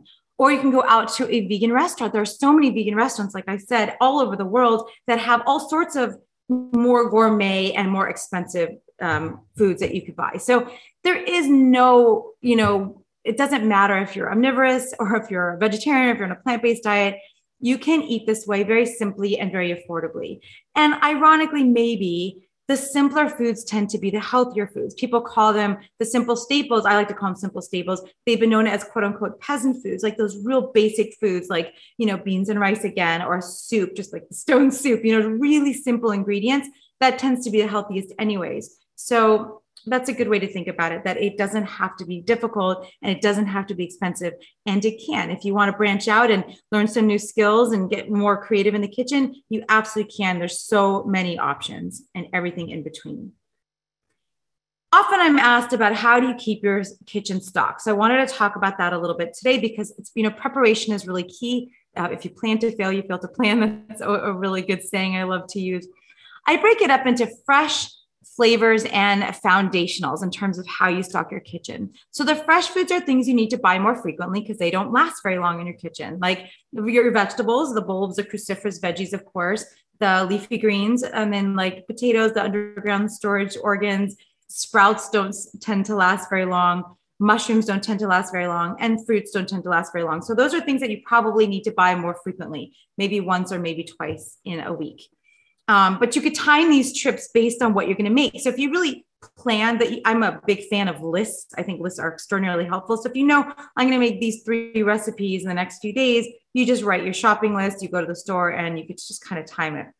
[SPEAKER 1] Or you can go out to a vegan restaurant. There are so many vegan restaurants, like I said, all over the world that have all sorts of more gourmet and more expensive um, foods that you could buy. So there is no, you know, it doesn't matter if you're omnivorous or if you're a vegetarian, if you're on a plant-based diet, you can eat this way very simply and very affordably. And ironically, maybe the simpler foods tend to be the healthier foods. People call them the simple staples. I like to call them simple staples. They've been known as quote unquote peasant foods, like those real basic foods, like, you know, beans and rice again, or soup, just like the stone soup, you know, really simple ingredients. That tends to be the healthiest anyways. So that's a good way to think about it, that it doesn't have to be difficult and it doesn't have to be expensive. And it can. If you want to branch out and learn some new skills and get more creative in the kitchen, you absolutely can. There's so many options and everything in between. Often I'm asked about how do you keep your kitchen stocked? So I wanted to talk about that a little bit today because it's, you know, preparation is really key. Uh, if you plan to fail, you fail to plan. That's a, a really good saying I love to use. I break it up into fresh, flavors, and foundationals in terms of how you stock your kitchen. So the fresh foods are things you need to buy more frequently because they don't last very long in your kitchen. Like your vegetables, the bulbs, the cruciferous veggies, of course, the leafy greens, and then like potatoes, the underground storage organs, sprouts don't tend to last very long. Mushrooms don't tend to last very long, and fruits don't tend to last very long. So those are things that you probably need to buy more frequently, maybe once or maybe twice in a week. Um, but you could time these trips based on what you're going to make. So if you really plan that, I'm a big fan of lists. I think lists are extraordinarily helpful. So if you know I'm going to make these three recipes in the next few days, you just write your shopping list, you go to the store, and you could just kind of time it.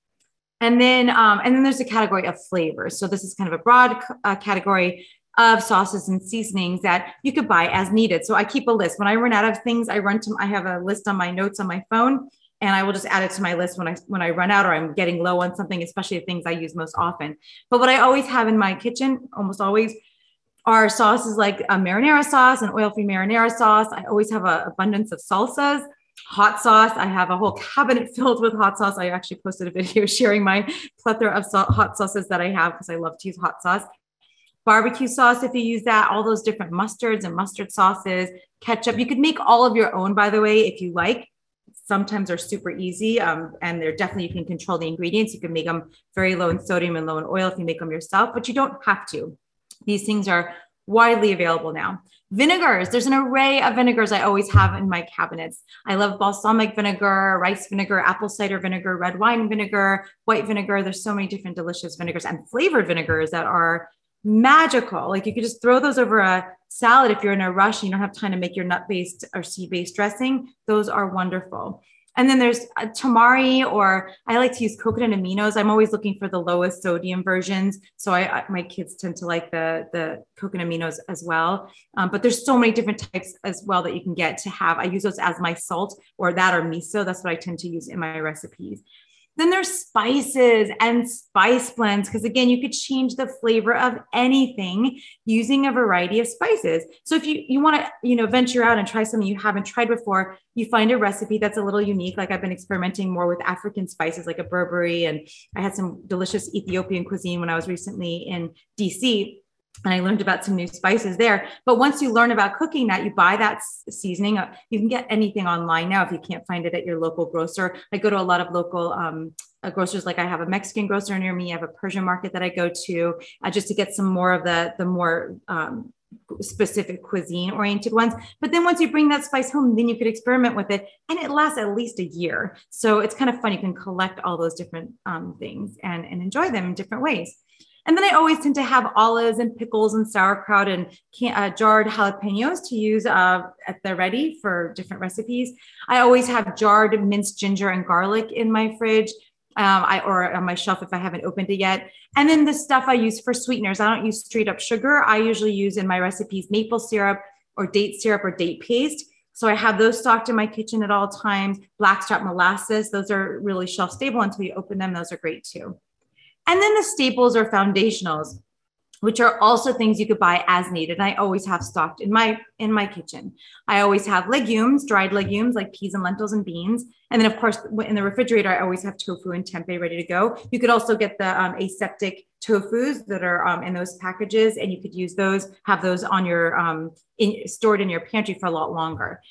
[SPEAKER 1] And then, um, and then there's a category of flavors. So this is kind of a broad uh, category of sauces and seasonings that you could buy as needed. So I keep a list. When I run out of things, I run to, I have a list on my notes on my phone, and I will just add it to my list when I when I run out or I'm getting low on something, especially the things I use most often. But what I always have in my kitchen, almost always, are sauces like a marinara sauce, an oil-free marinara sauce. I always have an abundance of salsas, hot sauce. I have a whole cabinet filled with hot sauce. I actually posted a video sharing my plethora of so- hot sauces that I have because I love to use hot sauce. Barbecue sauce, if you use that, all those different mustards and mustard sauces, ketchup. You could make all of your own, by the way, if you like. Sometimes are super easy, um, and they're definitely, you can control the ingredients. You can make them very low in sodium and low in oil if you make them yourself, but you don't have to. These things are widely available now. Vinegars, there's an array of vinegars I always have in my cabinets. I love balsamic vinegar, rice vinegar, apple cider vinegar, red wine vinegar, white vinegar. There's so many different delicious vinegars and flavored vinegars that are magical. Like you could just throw those over a salad if you're in a rush and you don't have time to make your nut-based or seed-based dressing. Those are wonderful. And then there's a tamari, or I like to use coconut aminos. I'm always looking for the lowest sodium versions. So I, I my kids tend to like the, the coconut aminos as well. Um, but there's so many different types as well that you can get to have. I use those as my salt, or that or miso. That's what I tend to use in my recipes. Then there's spices and spice blends, because again, you could change the flavor of anything using a variety of spices. So if you, you want to, you know, venture out and try something you haven't tried before, you find a recipe that's a little unique. Like I've been experimenting more with African spices, like a Burberry, and I had some delicious Ethiopian cuisine when I was recently in D C, and I learned about some new spices there. But once you learn about cooking that, you buy that seasoning. You can get anything online now if you can't find it at your local grocer. I go to a lot of local um, uh, grocers. Like I have a Mexican grocer near me. I have a Persian market that I go to uh, just to get some more of the, the more um, specific cuisine oriented ones. But then once you bring that spice home, then you could experiment with it, and it lasts at least a year. So it's kind of fun. You can collect all those different um, things and, and enjoy them in different ways. And then I always tend to have olives and pickles and sauerkraut and can, uh, jarred jalapenos to use uh, at the ready for different recipes. I always have jarred minced ginger and garlic in my fridge, um, I, or on my shelf if I haven't opened it yet. And then the stuff I use for sweeteners, I don't use straight up sugar. I usually use in my recipes maple syrup or date syrup or date paste. So I have those stocked in my kitchen at all times. Blackstrap molasses, those are really shelf stable until you open them. Those are great too. And then the staples or foundationals, which are also things you could buy as needed. And I always have stocked in my, in my kitchen. I always have legumes, dried legumes like peas and lentils and beans. And then of course, in the refrigerator, I always have tofu and tempeh ready to go. You could also get the um, aseptic tofus that are um, in those packages, and you could use those, have those on your, um, in, stored in your pantry for a lot longer.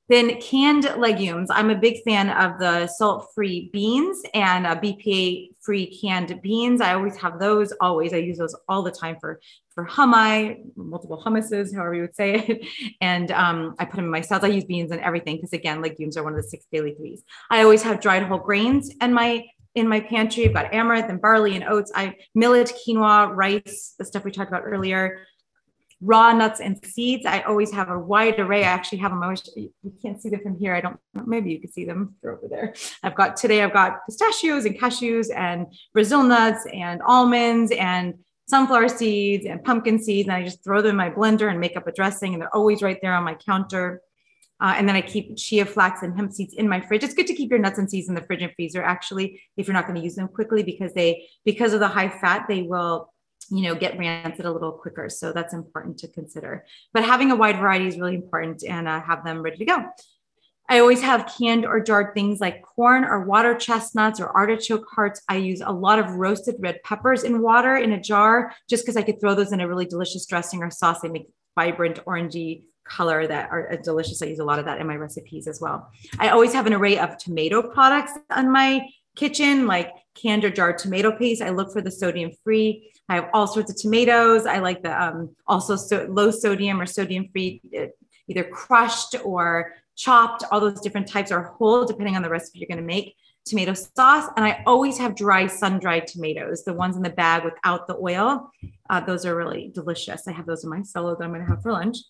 [SPEAKER 1] Then canned legumes. I'm a big fan of the salt-free beans and uh, B P A-free canned beans. I always have those, always. I use those all the time for, for hummus, multiple hummuses, however you would say it. And um, I put them in my salads. I use beans and everything because, again, legumes are one of the six daily threes. I always have dried whole grains in my in my pantry. I've got amaranth and barley and oats. I millet, quinoa, rice, the stuff we talked about earlier. Raw nuts and seeds. I always have a wide array. I actually have them. I wish you can't see them from here. I don't, maybe you can see them. They're over there. I've got today, I've got pistachios and cashews and Brazil nuts and almonds and sunflower seeds and pumpkin seeds. And I just throw them in my blender and make up a dressing. And they're always right there on my counter. Uh, and then I keep chia flax and hemp seeds in my fridge. It's good to keep your nuts and seeds in the fridge and freezer, actually, if you're not going to use them quickly, because they, because of the high fat, they will, you know, get rancid a little quicker. So that's important to consider. But having a wide variety is really important, and uh, have them ready to go. I always have canned or jarred things like corn or water chestnuts or artichoke hearts. I use a lot of roasted red peppers in water in a jar, just because I could throw those in a really delicious dressing or sauce. They make vibrant orangey color that are delicious. I use a lot of that in my recipes as well. I always have an array of tomato products on my kitchen, like canned or jarred tomato paste. I look for the sodium free. I have all sorts of tomatoes. I like the um, also so low sodium or sodium free, either crushed or chopped. All those different types are whole, depending on the recipe you're going to make. Tomato sauce. And I always have dry, sun-dried tomatoes, the ones in the bag without the oil. Uh, those are really delicious. I have those in my salad that I'm going to have for lunch.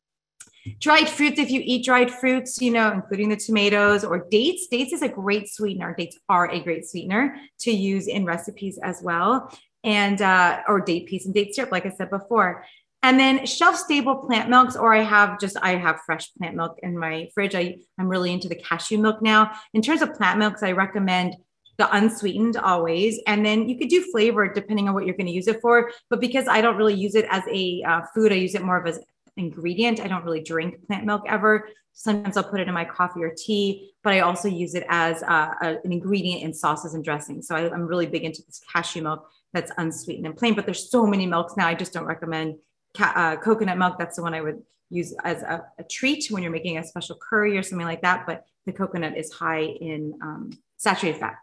[SPEAKER 1] Dried fruits, if you eat dried fruits, you know, including the tomatoes or dates. Dates is a great sweetener. Dates are a great sweetener to use in recipes as well. And, uh, or date peas and date syrup, like I said before. And then shelf stable plant milks, or I have just, I have fresh plant milk in my fridge. I, I'm really into the cashew milk now. In terms of plant milks, I recommend the unsweetened always. And then you could do flavor depending on what you're going to use it for. But because I don't really use it as a uh, food, I use it more of as ingredient. I don't really drink plant milk ever. Sometimes I'll put it in my coffee or tea, but I also use it as uh, a, an ingredient in sauces and dressings. So I, I'm really big into this cashew milk that's unsweetened and plain, but there's so many milks now. I just don't recommend ca- uh, coconut milk. That's the one I would use as a, a treat when you're making a special curry or something like that. But the coconut is high in um, saturated fat.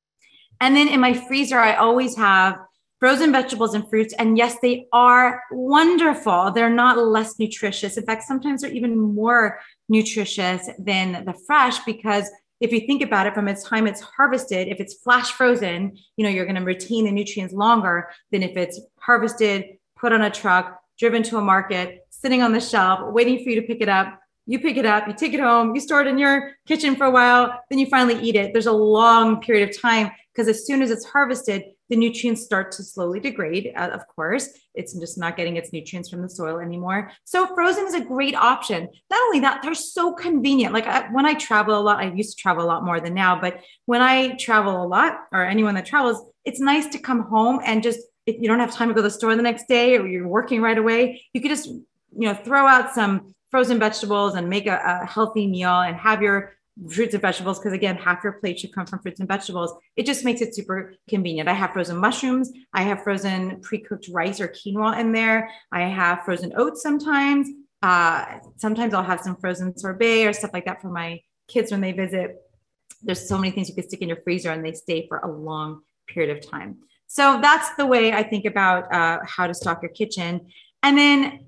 [SPEAKER 1] And then in my freezer, I always have frozen vegetables and fruits. And yes, they are wonderful. They're not less nutritious. In fact, sometimes they're even more nutritious than the fresh, because if you think about it, from the time it's harvested, if it's flash frozen, you know, you're going to retain the nutrients longer than if it's harvested, put on a truck, driven to a market, sitting on the shelf, waiting for you to pick it up. You pick it up, you take it home, you store it in your kitchen for a while, then you finally eat it. There's a long period of time, because as soon as it's harvested, the nutrients start to slowly degrade. Uh, of course, it's just not getting its nutrients from the soil anymore. So frozen is a great option. Not only that, they're so convenient. Like I, when I travel a lot, I used to travel a lot more than now, but when I travel a lot, or anyone that travels, it's nice to come home and just, if you don't have time to go to the store the next day, or you're working right away, you could just, you know, throw out some frozen vegetables and make a, a healthy meal and have your fruits and vegetables, because again, half your plate should come from fruits and vegetables. It just makes it super convenient. I have frozen mushrooms. I have frozen pre-cooked rice or quinoa in there. I have frozen oats sometimes. Uh, sometimes I'll have some frozen sorbet or stuff like that for my kids when they visit. There's so many things you can stick in your freezer and they stay for a long period of time. So that's the way I think about uh, how to stock your kitchen. And then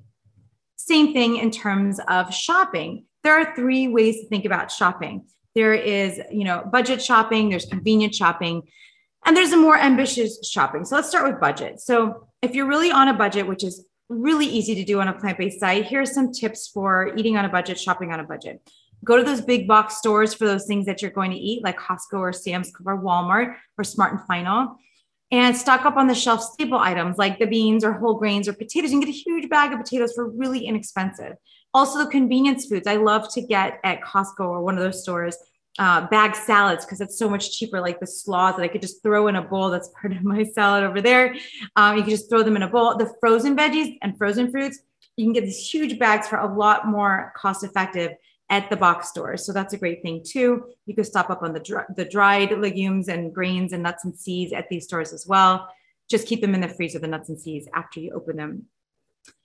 [SPEAKER 1] same thing in terms of shopping. There are three ways to think about shopping. There is, you know, budget shopping, there's convenient shopping, and there's a more ambitious shopping. So let's start with budget. So if you're really on a budget, which is really easy to do on a plant-based site, here are some tips for eating on a budget, shopping on a budget. Go to those big box stores for those things that you're going to eat, like Costco or Sam's Club or Walmart or Smart and Final, and stock up on the shelf staple items like the beans or whole grains or potatoes. You can get a huge bag of potatoes for really inexpensive. Also, the convenience foods. I love to get at Costco or one of those stores, uh, bag salads, because it's so much cheaper, like the slaws that I could just throw in a bowl. That's part of my salad over there. Um, you can just throw them in a bowl. The frozen veggies and frozen fruits, you can get these huge bags for a lot more cost effective at the box stores. So that's a great thing too. You can stock up on the, dry, the dried legumes and grains and nuts and seeds at these stores as well. Just keep them in the freezer, the nuts and seeds, after you open them.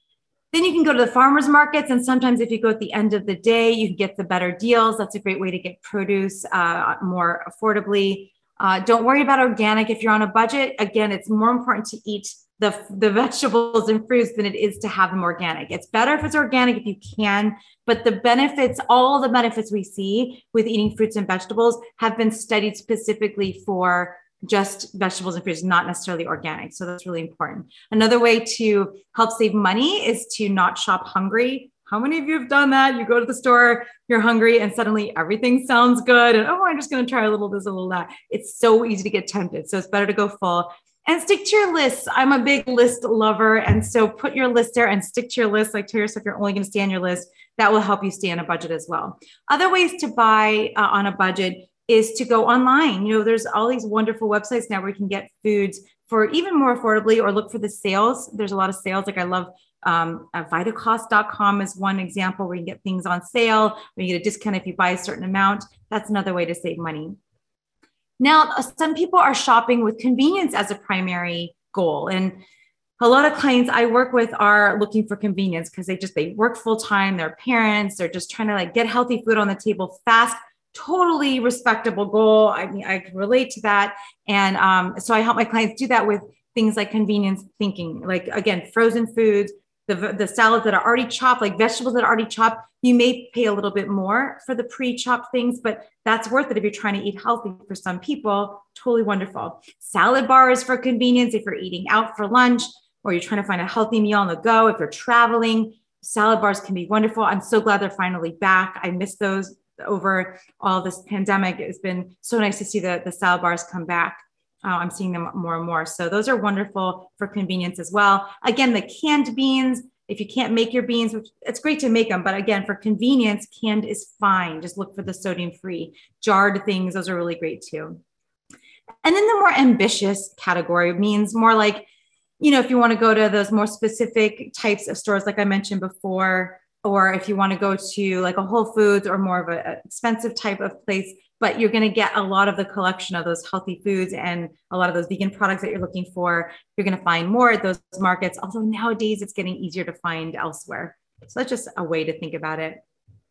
[SPEAKER 1] Then you can go to the farmers markets. And sometimes if you go at the end of the day, you can get the better deals. That's a great way to get produce uh, more affordably. Uh, don't worry about organic if you're on a budget. Again, it's more important to eat the, the vegetables and fruits than it is to have them organic. It's better if it's organic if you can, but the benefits, all the benefits we see with eating fruits and vegetables have been studied specifically for just vegetables and fruits, not necessarily organic. So that's really important. Another way to help save money is to not shop hungry. How many of you have done that? You go to the store, you're hungry, and suddenly everything sounds good. And oh, I'm just going to try a little this, a little that. It's so easy to get tempted. So it's better to go full and stick to your lists. I'm a big list lover. And so put your list there and stick to your list. Like tell yourself you're only going to stay on your list. That will help you stay on a budget as well. Other ways to buy uh, on a budget is to go online. You know, there's all these wonderful websites now where you can get foods for even more affordably, or look for the sales. There's a lot of sales. Like I love um, uh, Vitacost dot com is one example where you can get things on sale, where you get a discount if you buy a certain amount. That's another way to save money. Now, some people are shopping with convenience as a primary goal. And a lot of clients I work with are looking for convenience because they just, they work full time, they're parents, they're just trying to like get healthy food on the table fast. Totally respectable goal. I mean, I can relate to that. And um, so I help my clients do that with things like convenience thinking, like, again, frozen foods, the, the salads that are already chopped, like vegetables that are already chopped. You may pay a little bit more for the pre-chopped things, but that's worth it if you're trying to eat healthy. For some people, totally wonderful. Salad bars for convenience if you're eating out for lunch, or you're trying to find a healthy meal on the go. If you're traveling, salad bars can be wonderful. I'm so glad they're finally back. I miss those over all this pandemic. It's been so nice to see the, the salad bars come back. Uh, I'm seeing them more and more. So those are wonderful for convenience as well. Again, the canned beans, if you can't make your beans, which it's great to make them, but again, for convenience, canned is fine. Just look for the sodium-free. Jarred things, those are really great too. And then the more ambitious category means more like, you know, if you want to go to those more specific types of stores, like I mentioned before, or if you want to go to like a Whole Foods or more of an expensive type of place, but you're going to get a lot of the collection of those healthy foods and a lot of those vegan products that you're looking for. You're going to find more at those markets. Although nowadays it's getting easier to find elsewhere. So that's just a way to think about it.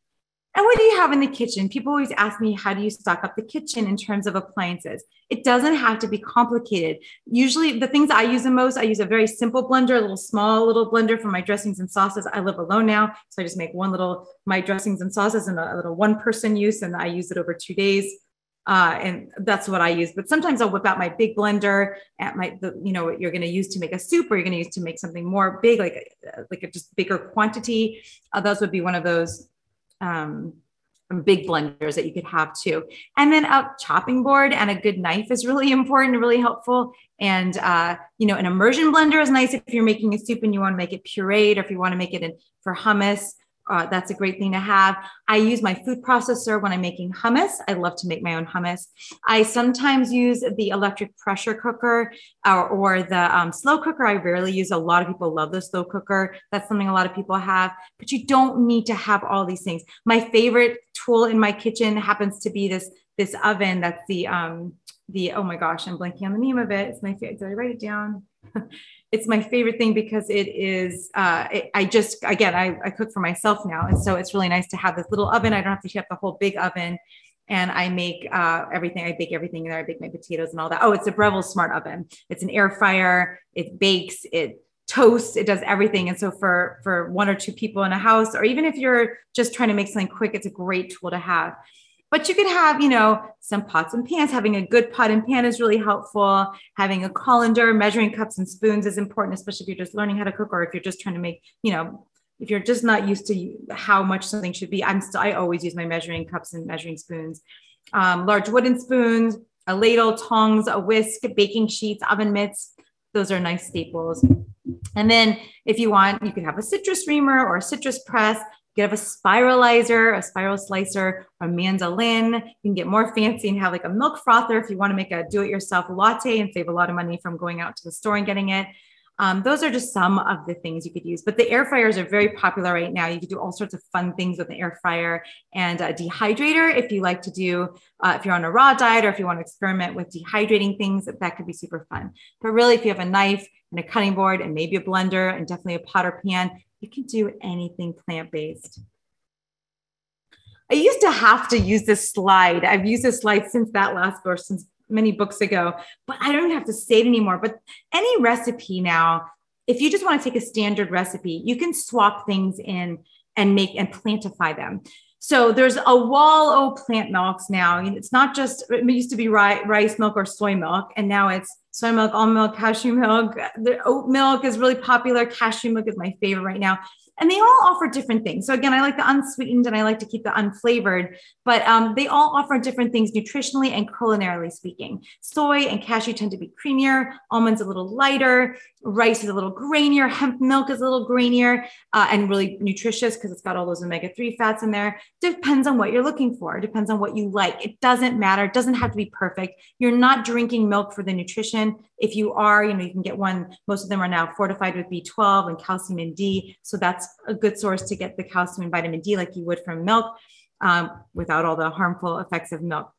[SPEAKER 1] And what do you have in the kitchen? People always ask me, how do you stock up the kitchen in terms of appliances? It doesn't have to be complicated. Usually the things I use the most, I use a very simple blender, a little small little blender for my dressings and sauces. I live alone now, so I just make one little, my dressings and sauces and a little one person use, and I use it over two days. Uh, and that's what I use. But sometimes I'll whip out my big blender at my, the, you know, what you're going to use to make a soup, or you're going to use to make something more big, like a, like a just bigger quantity. Uh, those would be one of those um, big blenders that you could have too. And then a chopping board and a good knife is really important and really helpful. And, uh, you know, an immersion blender is nice if you're making a soup and you want to make it pureed, or if you want to make it in for hummus. Uh, that's a great thing to have. I use my food processor when I'm making hummus. I love to make my own hummus. I sometimes use the electric pressure cooker or, or the um, slow cooker. I rarely use. A lot of people love the slow cooker. That's something a lot of people have, but you don't need to have all these things. My favorite tool in my kitchen happens to be this, this oven. That's the, um, the, oh my gosh, I'm blanking on the name of it. It's my favorite. Did I write it down? It's my favorite thing because it is, uh, it, I just, again, I, I cook for myself now. And so it's really nice to have this little oven. I don't have to heat up the whole big oven. And I make uh, everything, I bake everything in there. I bake my potatoes and all that. Oh, it's a Breville Smart Oven. It's an air fryer. It bakes, it toasts, it does everything. And so for, for one or two people in a house, or even if you're just trying to make something quick, it's a great tool to have. But you could have, you know, some pots and pans. Having a good pot and pan is really helpful. Having a colander, measuring cups and spoons is important, especially if you're just learning how to cook, or if you're just trying to make, you know, if you're just not used to how much something should be. I'm still, I always use my measuring cups and measuring spoons. Um, large wooden spoons, a ladle, tongs, a whisk, baking sheets, oven mitts. Those are nice staples. And then if you want, you can have a citrus reamer or a citrus press. You can have a spiralizer, a spiral slicer, a mandolin. You can get more fancy and have like a milk frother if you want to make a do-it-yourself latte and save a lot of money from going out to the store and getting it. Um, those are just some of the things you could use, but the air fryers are very popular right now. You can do all sorts of fun things with an air fryer, and a dehydrator if you like to do, uh, if you're on a raw diet, or if you want to experiment with dehydrating things, that, that could be super fun. But really, if you have a knife and a cutting board and maybe a blender and definitely a pot or pan, You can do anything plant-based. I used to have to use this slide. I've used this slide since that last book, since many books ago, but I don't have to say it anymore. But any recipe now, if you just want to take a standard recipe, you can swap things in and make and plantify them. So there's a wall of plant milks now. It's not just, it used to be rice milk or soy milk, and now it's soy milk, almond milk, cashew milk. The oat milk is really popular. Cashew milk is my favorite right now. And they all offer different things. So again, I like the unsweetened and I like to keep the unflavored, but um, they all offer different things nutritionally and culinarily speaking. Soy and cashew tend to be creamier. Almonds a little lighter. Rice is a little grainier. Hemp milk is a little grainier uh, and really nutritious because it's got all those omega three fats in there. Depends on what you're looking for. Depends on what you like. It doesn't matter. It doesn't have to be perfect. You're not drinking milk for the nutrition. If you are, you know, you can get one. Most of them are now fortified with B twelve and calcium and D. So that's a good source to get the calcium and vitamin D like you would from milk um, without all the harmful effects of milk.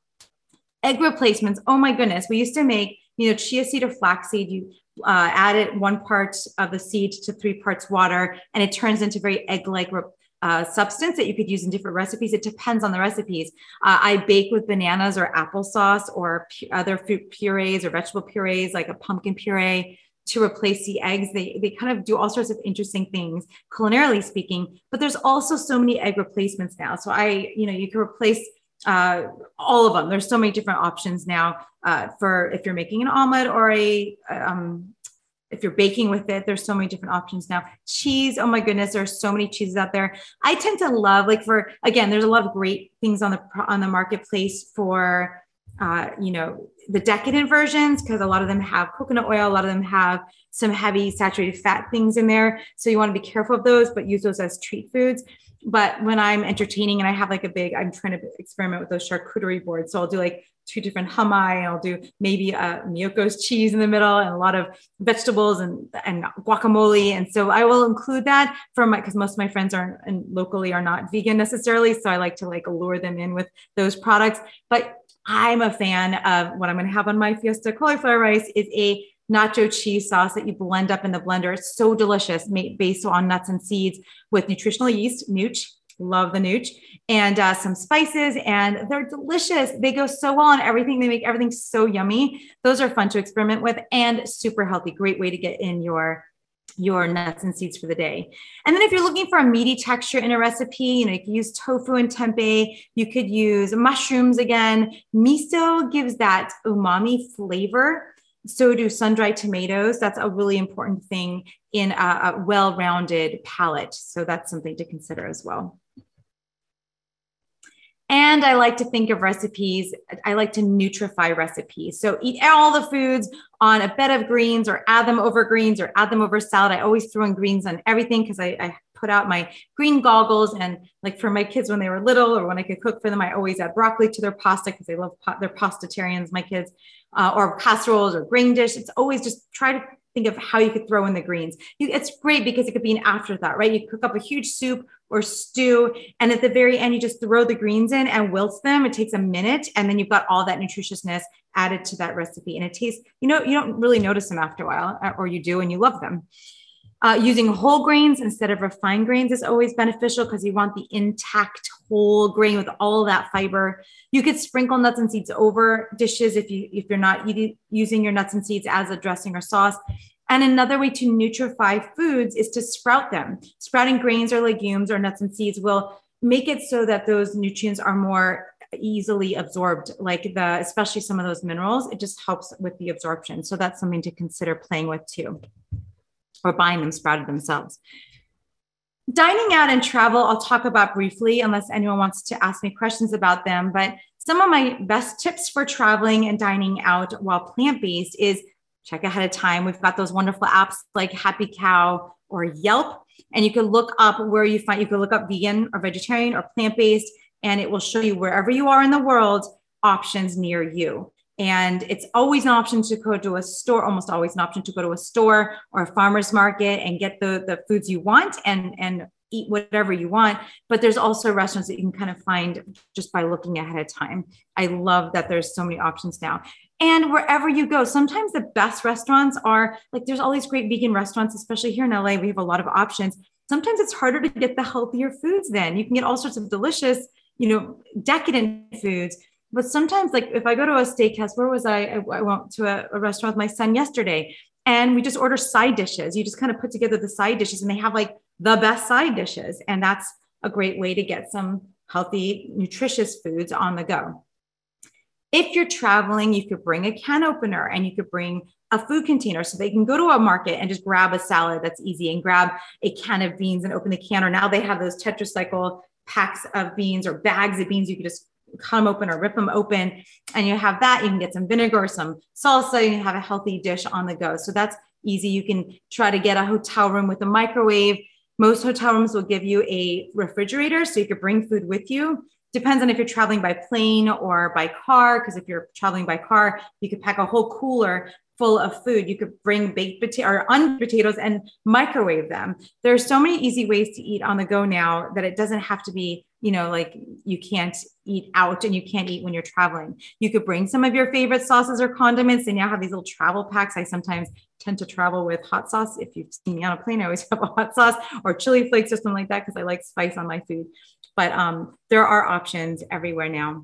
[SPEAKER 1] Egg replacements. Oh my goodness. We used to make, you know, chia seed or flaxseed. You uh, added one part of the seed to three parts water, and it turns into very egg-like uh, substance that you could use in different recipes. It depends on the recipes. Uh, I bake with bananas or applesauce or pu- other fruit purees or vegetable purees like a pumpkin puree to replace the eggs. They, they kind of do all sorts of interesting things, culinarily speaking, but there's also so many egg replacements now. So I, you know, you can replace uh, all of them. There's so many different options now uh, for if you're making an omelet or a, um, if you're baking with it, there's so many different options now. Cheese, oh my goodness, there's so many cheeses out there. I tend to love, like for, again, there's a lot of great things on the, on the marketplace for, uh, you know, the decadent versions, because a lot of them have coconut oil, a lot of them have some heavy saturated fat things in there. So you want to be careful of those, but use those as treat foods. But when I'm entertaining and I have like a big, I'm trying to experiment with those charcuterie boards. So I'll do like two different hummus, and I'll do maybe a Miyoko's cheese in the middle and a lot of vegetables and, and guacamole. And so I will include that for my, because most of my friends are and locally are not vegan necessarily. So I like to like lure them in with those products. But I'm a fan of what I'm going to have on my Fiesta cauliflower rice is a nacho cheese sauce that you blend up in the blender. It's so delicious, made based on nuts and seeds with nutritional yeast, nooch. Love the nooch, and uh, some spices, and they're delicious. They go so well on everything. They make everything so yummy. Those are fun to experiment with and super healthy. Great way to get in your your nuts and seeds for the day. And then if you're looking for a meaty texture in a recipe, you know, you can use tofu and tempeh. You could use mushrooms again. Miso gives that umami flavor. So do sun-dried tomatoes. That's a really important thing in a, a well-rounded palate. So that's something to consider as well. And I like to think of recipes. I like to nutrify recipes. So eat all the foods on a bed of greens or add them over greens or add them over salad. I always throw in greens on everything because I, I put out my green goggles. And like for my kids when they were little or when I could cook for them, I always add broccoli to their pasta because they love, they're pastatarians, my kids, uh, or casseroles or grain dish. It's always just try to think of how you could throw in the greens. You, it's great because it could be an afterthought, right? You cook up a huge soup or stew, and at the very end, you just throw the greens in and wilt them. It takes a minute, and then you've got all that nutritiousness added to that recipe. And it tastes, you know, you don't really notice them after a while, or you do, and you love them. Uh, using whole grains instead of refined grains is always beneficial because you want the intact whole grain with all that fiber. You could sprinkle nuts and seeds over dishes if you if you're not eating, using your nuts and seeds as a dressing or sauce. And another way to nutrify foods is to sprout them. Sprouting grains or legumes or nuts and seeds will make it so that those nutrients are more easily absorbed, like the especially some of those minerals. It just helps with the absorption. So that's something to consider playing with too, or buying them sprouted themselves. Dining out and travel, I'll talk about briefly, unless anyone wants to ask me questions about them. But some of my best tips for traveling and dining out while plant-based is check ahead of time. We've got those wonderful apps like Happy Cow or Yelp, and you can look up where you find, you can look up vegan or vegetarian or plant-based, and it will show you wherever you are in the world, options near you. And it's always an option to go to a store, almost always an option to go to a store or a farmer's market and get the, the foods you want and, and eat whatever you want. But there's also restaurants that you can kind of find just by looking ahead of time. I love that there's so many options now. And wherever you go, sometimes the best restaurants are like, there's all these great vegan restaurants, especially here in L A, we have a lot of options. sometimes it's harder to get the healthier foods then. You can get all sorts of delicious, you know, decadent foods. But sometimes, like if I go to a steakhouse, where was I? I, I went to a, a restaurant with my son yesterday, and we just order side dishes. You just kind of put together the side dishes, and they have like the best side dishes. And that's a great way to get some healthy, nutritious foods on the go. If you're traveling, you could bring a can opener and you could bring a food container so they can go to a market and just grab a salad that's easy and grab a can of beans and open the can. Or now they have those tetracycle packs of beans or bags of beans. You could just cut them open or rip them open and you have that. You can get some vinegar, some salsa, you can have a healthy dish on the go. So that's easy. You can try to get a hotel room with a microwave. Most hotel rooms will give you a refrigerator so you could bring food with you. Depends on if you're traveling by plane or by car, because if you're traveling by car, you could pack a whole cooler full of food. You could bring baked potato or unbaked potatoes and microwave them. There are so many easy ways to eat on the go now that it doesn't have to be, you know, like you can't eat out and you can't eat when you're traveling. You could bring some of your favorite sauces or condiments. They now have these little travel packs. I sometimes tend to travel with hot sauce. If you've seen me on a plane, I always have a hot sauce or chili flakes or something like that because I like spice on my food. But um, there are options everywhere now.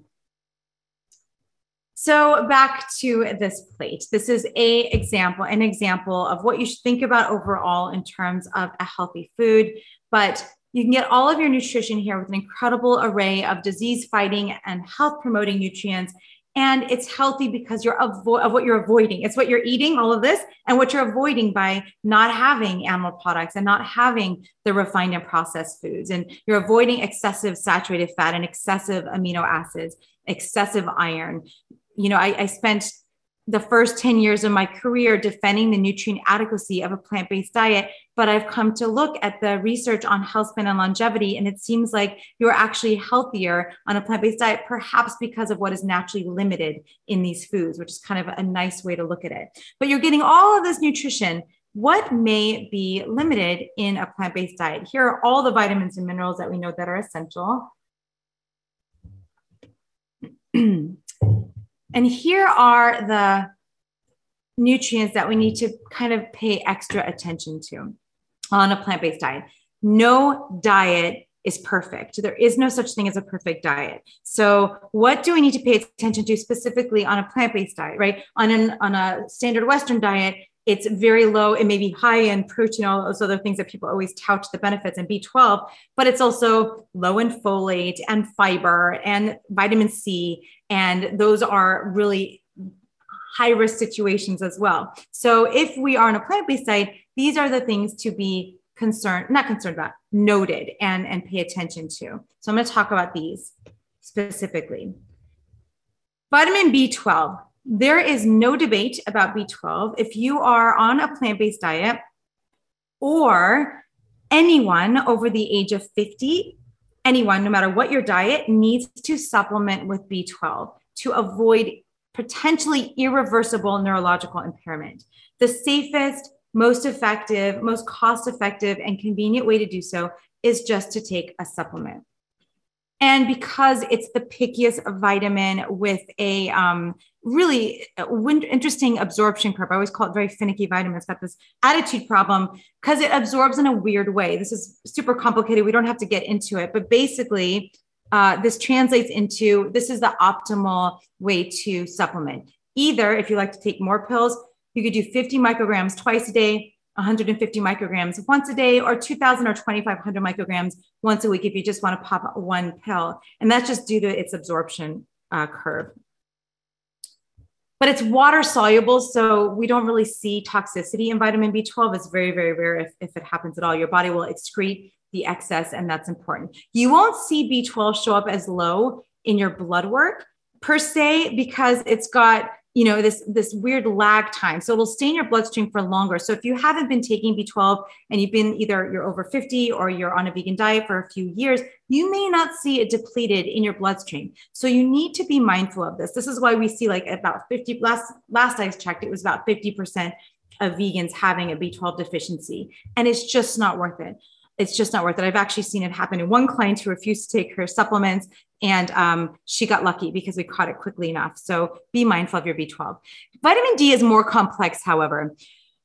[SPEAKER 1] So back to this plate. This is a example, an example of what you should think about overall in terms of a healthy food. But you can get all of your nutrition here with an incredible array of disease-fighting and health-promoting nutrients. And it's healthy because you're avo- of what you're avoiding. It's what you're eating, all of this, and what you're avoiding by not having animal products and not having the refined and processed foods. And you're avoiding excessive saturated fat and excessive amino acids, excessive iron. You know, I, I spent the first ten years of my career defending the nutrient adequacy of a plant-based diet, but I've come to look at the research on health span and longevity, and it seems like you're actually healthier on a plant-based diet, perhaps because of what is naturally limited in these foods, which is kind of a nice way to look at it. But you're getting all of this nutrition. What may be limited in a plant-based diet? Here are all the vitamins and minerals that we know that are essential. And here are the nutrients that we need to kind of pay extra attention to on a plant-based diet. No diet is perfect. There is no such thing as a perfect diet. So what do we need to pay attention to specifically on a plant-based diet, right? On, an, on a standard Western diet, it's very low. It may be high in protein, all those other things that people always tout the benefits, and B twelve, but it's also low in folate and fiber and vitamin C. And those are really high risk situations as well. So if we are on a plant-based diet, these are the things to be concerned, not concerned about, noted and, and pay attention to. So I'm going to talk about these specifically. Vitamin B twelve. There is no debate about B twelve. If you are on a plant-based diet or anyone over the age of fifty, anyone, no matter what your diet, needs to supplement with B twelve to avoid potentially irreversible neurological impairment. The safest, most effective, most cost-effective, and convenient way to do so is just to take a supplement. And because it's the pickiest vitamin with a um, really interesting absorption curve, I always call it very finicky vitamin. It's got this attitude problem because it absorbs in a weird way. This is super complicated. We don't have to get into it, but basically uh, this translates into, this is the optimal way to supplement. Either if you like to take more pills, you could do fifty micrograms twice a day, one hundred fifty micrograms once a day, or two thousand or twenty-five hundred micrograms once a week if you just want to pop one pill. And that's just due to its absorption uh, curve. But it's water soluble, so we don't really see toxicity in vitamin B twelve. It's very, very rare if, if it happens at all. Your body will excrete the excess, and that's important. You won't see B twelve show up as low in your blood work per se, because it's got, you know, this, this weird lag time. So it'll stay in your bloodstream for longer. So if you haven't been taking B twelve and you've been either you're over fifty or you're on a vegan diet for a few years, you may not see it depleted in your bloodstream. So you need to be mindful of this. This is why we see like about fifty, last, last I checked, it was about fifty percent of vegans having a B twelve deficiency. And it's just not worth it. It's just not worth it. I've actually seen it happen in one client who refused to take her supplements, and um, she got lucky because we caught it quickly enough. So be mindful of your B twelve. Vitamin D is more complex, however.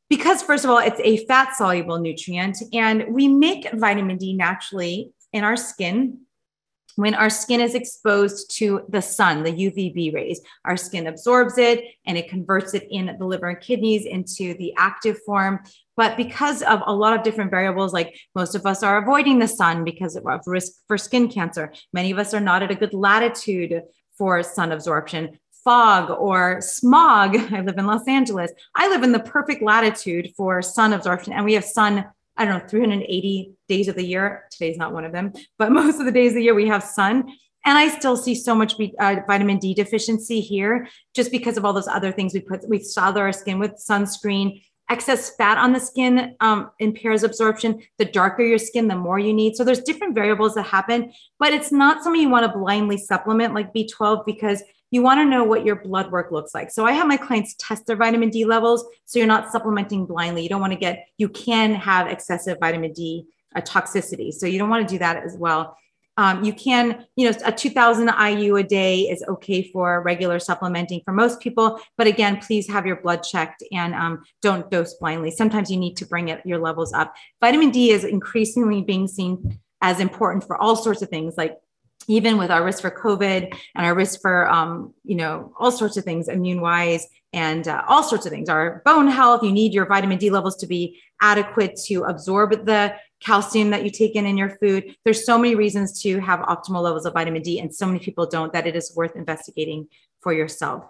[SPEAKER 1] because first of all, it's a fat soluble nutrient, and we make vitamin D naturally in our skin. When our skin is exposed to the sun, the U V B rays, our skin absorbs it and it converts it in the liver and kidneys into the active form. But because of a lot of different variables, like most of us are avoiding the sun because of risk for skin cancer. Many of us are not at a good latitude for sun absorption. Fog or smog. I live in Los Angeles. I live in the perfect latitude for sun absorption, and we have sun, I don't know, three hundred eighty days of the year. Today's not one of them, but most of the days of the year we have sun. And I still see so much uh, vitamin D deficiency here just because of all those other things we put, we smother our skin with sunscreen. Excess fat on the skin um, impairs absorption. The darker your skin, the more you need. So there's different variables that happen, but it's not something you want to blindly supplement like B twelve, because you want to know what your blood work looks like. So I have my clients test their vitamin D levels, so you're not supplementing blindly. You don't want to get, you can have excessive vitamin D uh, toxicity. So you don't want to do that as well. Um, you can, you know, a two thousand I U a day is okay for regular supplementing for most people. But again, please have your blood checked and um, don't dose blindly. Sometimes you need to bring it, your levels up. Vitamin D is increasingly being seen as important for all sorts of things, like even with our risk for COVID and our risk for, um, you know, all sorts of things, immune wise, and uh, all sorts of things. Our bone health, you need your vitamin D levels to be adequate to absorb the calcium that you take in in your food. There's so many reasons to have optimal levels of vitamin D, and so many people don't, that it is worth investigating for yourself.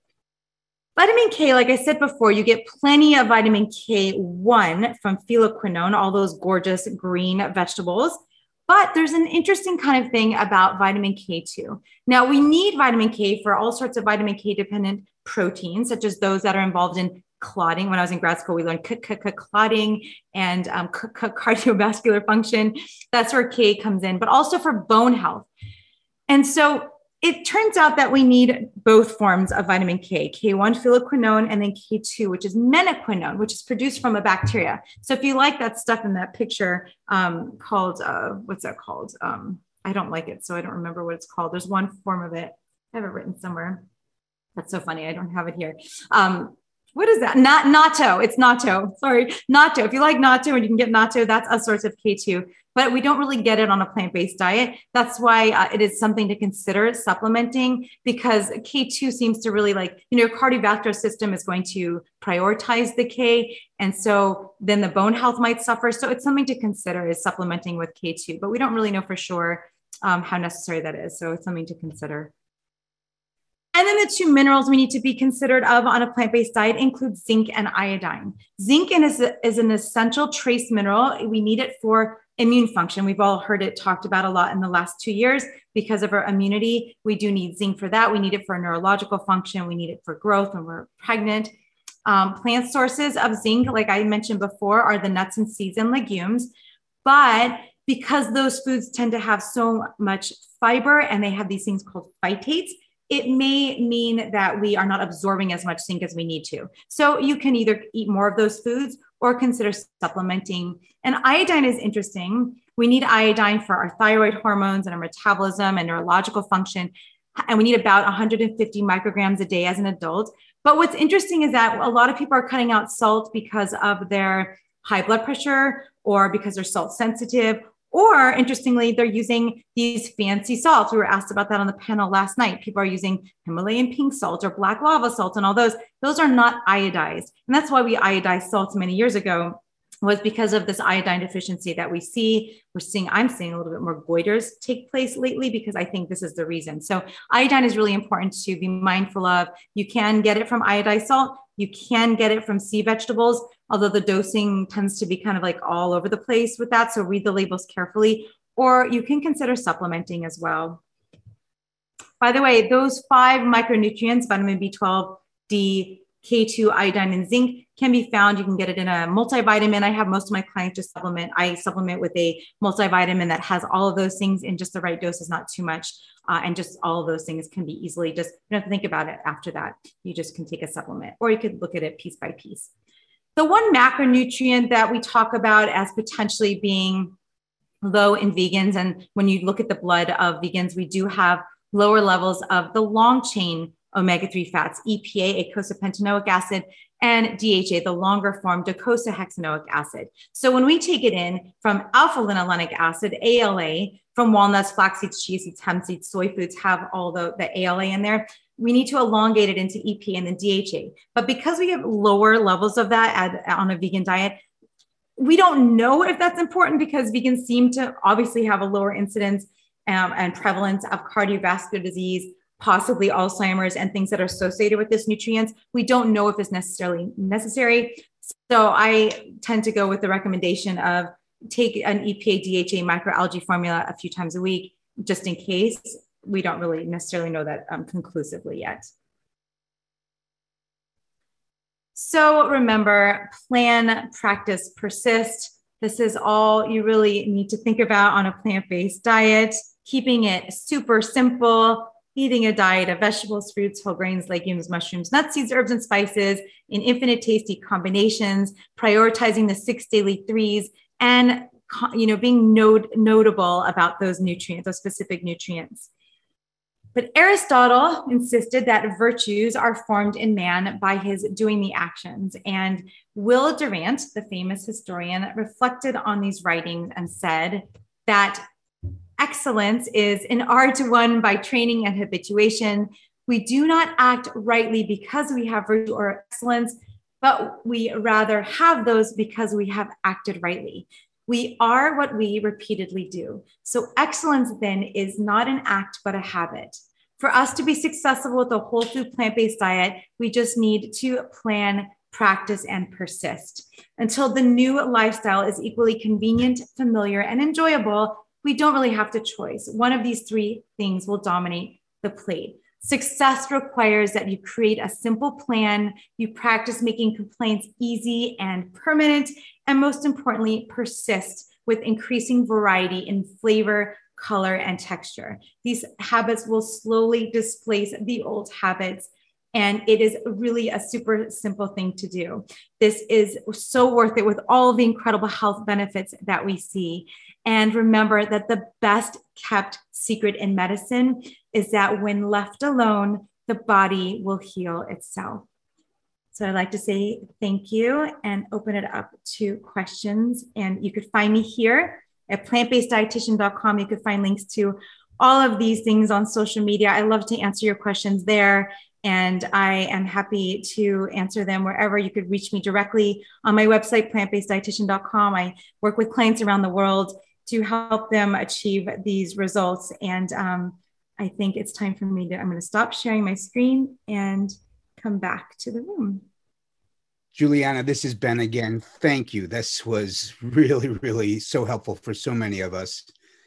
[SPEAKER 1] Vitamin K, like I said before, you get plenty of vitamin K one from phylloquinone, all those gorgeous green vegetables. But there's an interesting kind of thing about vitamin K two. Now, we need vitamin K for all sorts of vitamin K dependent proteins, such as those that are involved in clotting. When I was in grad school, we learned clotting and um, cardiovascular function. That's where K comes in, but also for bone health. And so it turns out that we need both forms of vitamin K, K one phylloquinone, and then K two, which is menaquinone, which is produced from a bacteria. So if you like that stuff in that picture um, called, uh, what's that called? Um, I don't like it, so I don't remember what it's called. There's one form of it. I have it written somewhere. That's so funny. I don't have it here. Um, what is that? Not natto. It's natto. Sorry, natto. If you like natto and you can get natto, that's a source of K two. But we don't really get it on a plant-based diet. That's why uh, it is something to consider supplementing, because K two seems to really, like, you know, your cardiovascular system is going to prioritize the K. And so then the bone health might suffer. So it's something to consider, is supplementing with K two, but we don't really know for sure um, how necessary that is. So it's something to consider. And then the two minerals we need to be considered of on a plant-based diet include zinc and iodine. Zinc is, a, is an essential trace mineral. We need it for immune function. We've all heard it talked about a lot in the last two years because of our immunity. We do need zinc for that. We need it for neurological function. We need it for growth when we're pregnant. Um, plant sources of zinc, like I mentioned before, are the nuts and seeds and legumes. But because those foods tend to have so much fiber and they have these things called phytates, it may mean that we are not absorbing as much zinc as we need to. So you can either eat more of those foods or consider supplementing. And iodine is interesting. We need iodine for our thyroid hormones and our metabolism and neurological function. And we need about one hundred fifty micrograms a day as an adult. But what's interesting is that a lot of people are cutting out salt because of their high blood pressure or because they're salt sensitive. Or interestingly, they're using these fancy salts. We were asked about that on the panel last night. People are using Himalayan pink salt or black lava salt and all those. Those are not iodized. And that's why we iodized salts many years ago, was because of this iodine deficiency that we see. We're seeing, I'm seeing a little bit more goiters take place lately because I think this is the reason. So iodine is really important to be mindful of. You can get it from iodized salt. You can get it from sea vegetables, although the dosing tends to be kind of like all over the place with that. So read the labels carefully, or you can consider supplementing as well. By the way, those five micronutrients, vitamin B twelve, D, K two, iodine, and zinc, can be found. You can get it in a multivitamin. I have most of my clients just supplement. I supplement with a multivitamin that has all of those things in just the right doses, not too much. Uh, and just all of those things can be easily, just, you don't have to think about it after that. You just can take a supplement, or you could look at it piece by piece. The one macronutrient that we talk about as potentially being low in vegans, and when you look at the blood of vegans, we do have lower levels of the long chain omega three fats, E P A, eicosapentaenoic acid. and D H A, the longer form docosahexaenoic acid. So when we take it in from alpha linolenic acid, A L A, from walnuts, flax seeds, chia seeds, hemp seeds, soy foods have all the, the A L A in there. We need to elongate it into E P A and then D H A. But because we have lower levels of that at, on a vegan diet, we don't know if that's important because vegans seem to obviously have a lower incidence um, and prevalence of cardiovascular disease, possibly Alzheimer's and things that are associated with this nutrients. We don't know if it's necessarily necessary. So I tend to go with the recommendation of take an E P A D H A microalgae formula a few times a week, just in case. We don't really necessarily know that um, conclusively yet. So remember, plan, practice, persist. This is all you really need to think about on a plant-based diet, keeping it super simple, eating a diet of vegetables, fruits, whole grains, legumes, mushrooms, nuts, seeds, herbs, and spices in infinite tasty combinations, prioritizing the six daily threes, and you know, being note, notable about those nutrients, those specific nutrients. But Aristotle insisted that virtues are formed in man by his doing the actions. And Will Durant, the famous historian, reflected on these writings and said that excellence is an art won by training and habituation. We do not act rightly because we have virtue or excellence, but we rather have those because we have acted rightly. We are what we repeatedly do. So excellence then is not an act, but a habit. For us to be successful with a whole food plant-based diet, we just need to plan, practice, and persist. Until the new lifestyle is equally convenient, familiar, and enjoyable, we don't really have to choose. One of these three things will dominate the plate. Success requires that you create a simple plan, you practice making complaints easy and permanent, and most importantly, persist with increasing variety in flavor, color, and texture. These habits will slowly displace the old habits, and it is really a super simple thing to do. This is so worth it with all the incredible health benefits that we see. And remember that the best kept secret in medicine is that when left alone, the body will heal itself. So I'd like to say thank you and open it up to questions. And you could find me here at plant based dietitian dot com. You could find links to all of these things on social media. I love to answer your questions there. And I am happy to answer them wherever. You could reach me directly on my website, plant based dietitian dot com. I work with clients around the world to help them achieve these results. And um, I think it's time for me to, I'm going to stop sharing my screen and come back to the room.
[SPEAKER 2] Juliana, this is Ben again. Thank you. This was really, really so helpful for so many of us,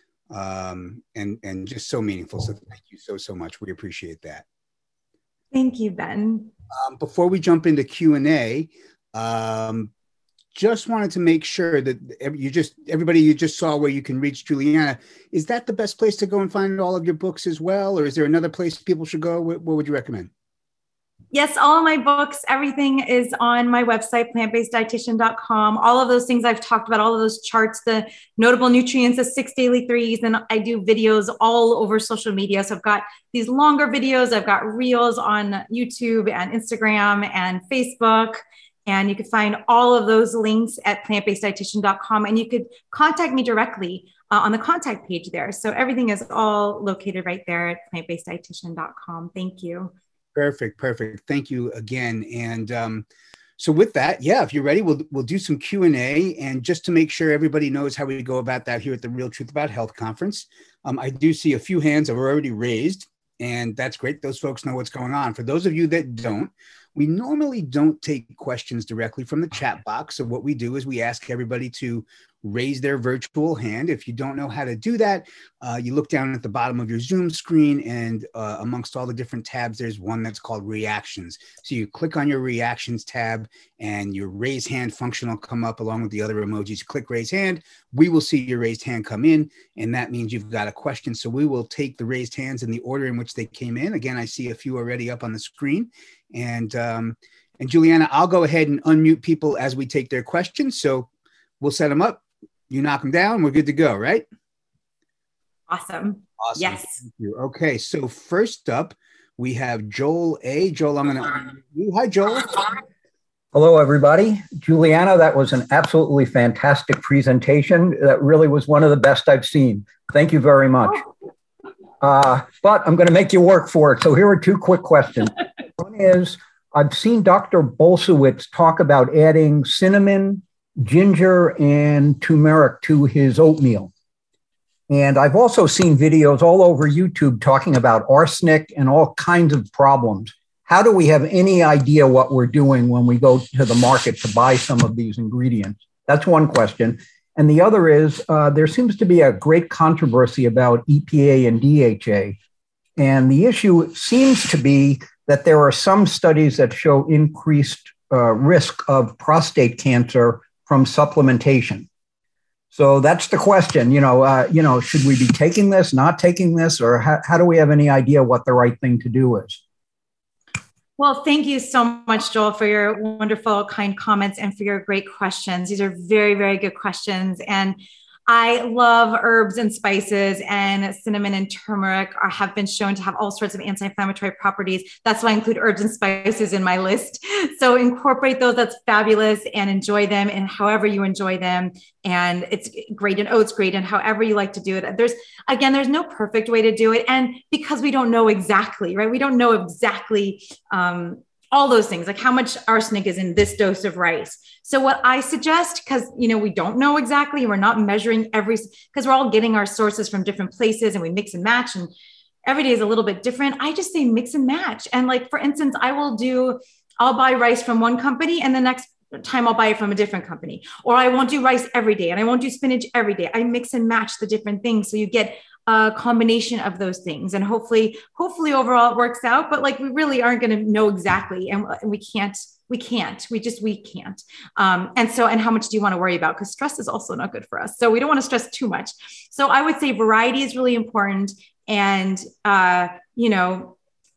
[SPEAKER 2] um, and, and just so meaningful. So thank you so, so much. We appreciate that.
[SPEAKER 1] Thank you, Ben.
[SPEAKER 2] Um, before we jump into Q and A, um, just wanted to make sure that you just, everybody you just saw where you can reach Juliana, is that the best place to go and find all of your books as well? Or is there another place people should go? What, what would you recommend?
[SPEAKER 1] Yes, all of my books, everything is on my website, plant based dietitian dot com. All of those things I've talked about, all of those charts, the notable nutrients, the six daily threes, and I do videos all over social media. So I've got these longer videos. I've got reels on YouTube and Instagram and Facebook. And you can find all of those links at plant based dietitian dot com. And you could contact me directly uh, on the contact page there. So everything is all located right there at plant based dietitian dot com. Thank you.
[SPEAKER 2] Perfect. Perfect. Thank you again. And um, so with that, yeah, if you're ready, we'll, we'll do some Q and A. And just to make sure everybody knows how we go about that here at the Real Truth About Health Conference, um, I do see a few hands that were already raised, and that's great. Those folks know what's going on. For those of you that don't, we normally don't take questions directly from the chat box. So what we do is we ask everybody to raise their virtual hand. If you don't know how to do that, uh, you look down at the bottom of your Zoom screen, and uh, amongst all the different tabs, there's one that's called reactions. So you click on your reactions tab and your raise hand function will come up along with the other emojis. Click raise hand. We will see your raised hand come in, and that means you've got a question. So we will take the raised hands in the order in which they came in. Again, I see a few already up on the screen. And, um, and Juliana, I'll go ahead and unmute people as we take their questions. So we'll set them up. You knock them down, we're good to go, right?
[SPEAKER 1] Awesome.
[SPEAKER 2] Awesome.
[SPEAKER 1] Yes.
[SPEAKER 2] Thank you. Okay, so first up, we have Joel A. Joel, I'm going to unmute you. Hi, Joel.
[SPEAKER 3] Hello, everybody. Juliana, that was an absolutely fantastic presentation. That really was one of the best I've seen. Thank you very much. Uh, but I'm going to make you work for it. So here are two quick questions. One is, I've seen Doctor Bolsewitz talk about adding cinnamon, ginger, and turmeric to his oatmeal. And I've also seen videos all over YouTube talking about arsenic and all kinds of problems. How do we have any idea what we're doing when we go to the market to buy some of these ingredients? That's one question. And the other is, uh, there seems to be a great controversy about E P A and D H A. And the issue seems to be that there are some studies that show increased uh, risk of prostate cancer from supplementation. So that's the question, you know, uh, you know, should we be taking this, not taking this, or how, how do we have any idea what the right thing to do is?
[SPEAKER 1] Well, thank you so much, Joel, for your wonderful, kind comments and for your great questions. These are very, very good questions. And I love herbs and spices, and cinnamon and turmeric are, have been shown to have all sorts of anti-inflammatory properties. That's why I include herbs and spices in my list. So incorporate those. That's fabulous, and enjoy them in however you enjoy them. And it's great in oats, great in however you like to do it. There's, again, there's no perfect way to do it. And because we don't know exactly, right? We don't know exactly, um, all those things, like how much arsenic is in this dose of rice. So what I suggest, because, you know, we don't know exactly, we're not measuring every, because we're all getting our sources from different places and we mix and match, and every day is a little bit different. I just say mix and match. And like, for instance, I will do, I'll buy rice from one company and the next time I'll buy it from a different company, or I won't do rice every day and I won't do spinach every day. I mix and match the different things. So you get a combination of those things, and hopefully, hopefully overall it works out, but like, we really aren't going to know exactly. And we can't, we can't, we just, we can't. Um, and so, and how much do you want to worry about? Because stress is also not good for us. So we don't want to stress too much. So I would say variety is really important, and, uh, you know,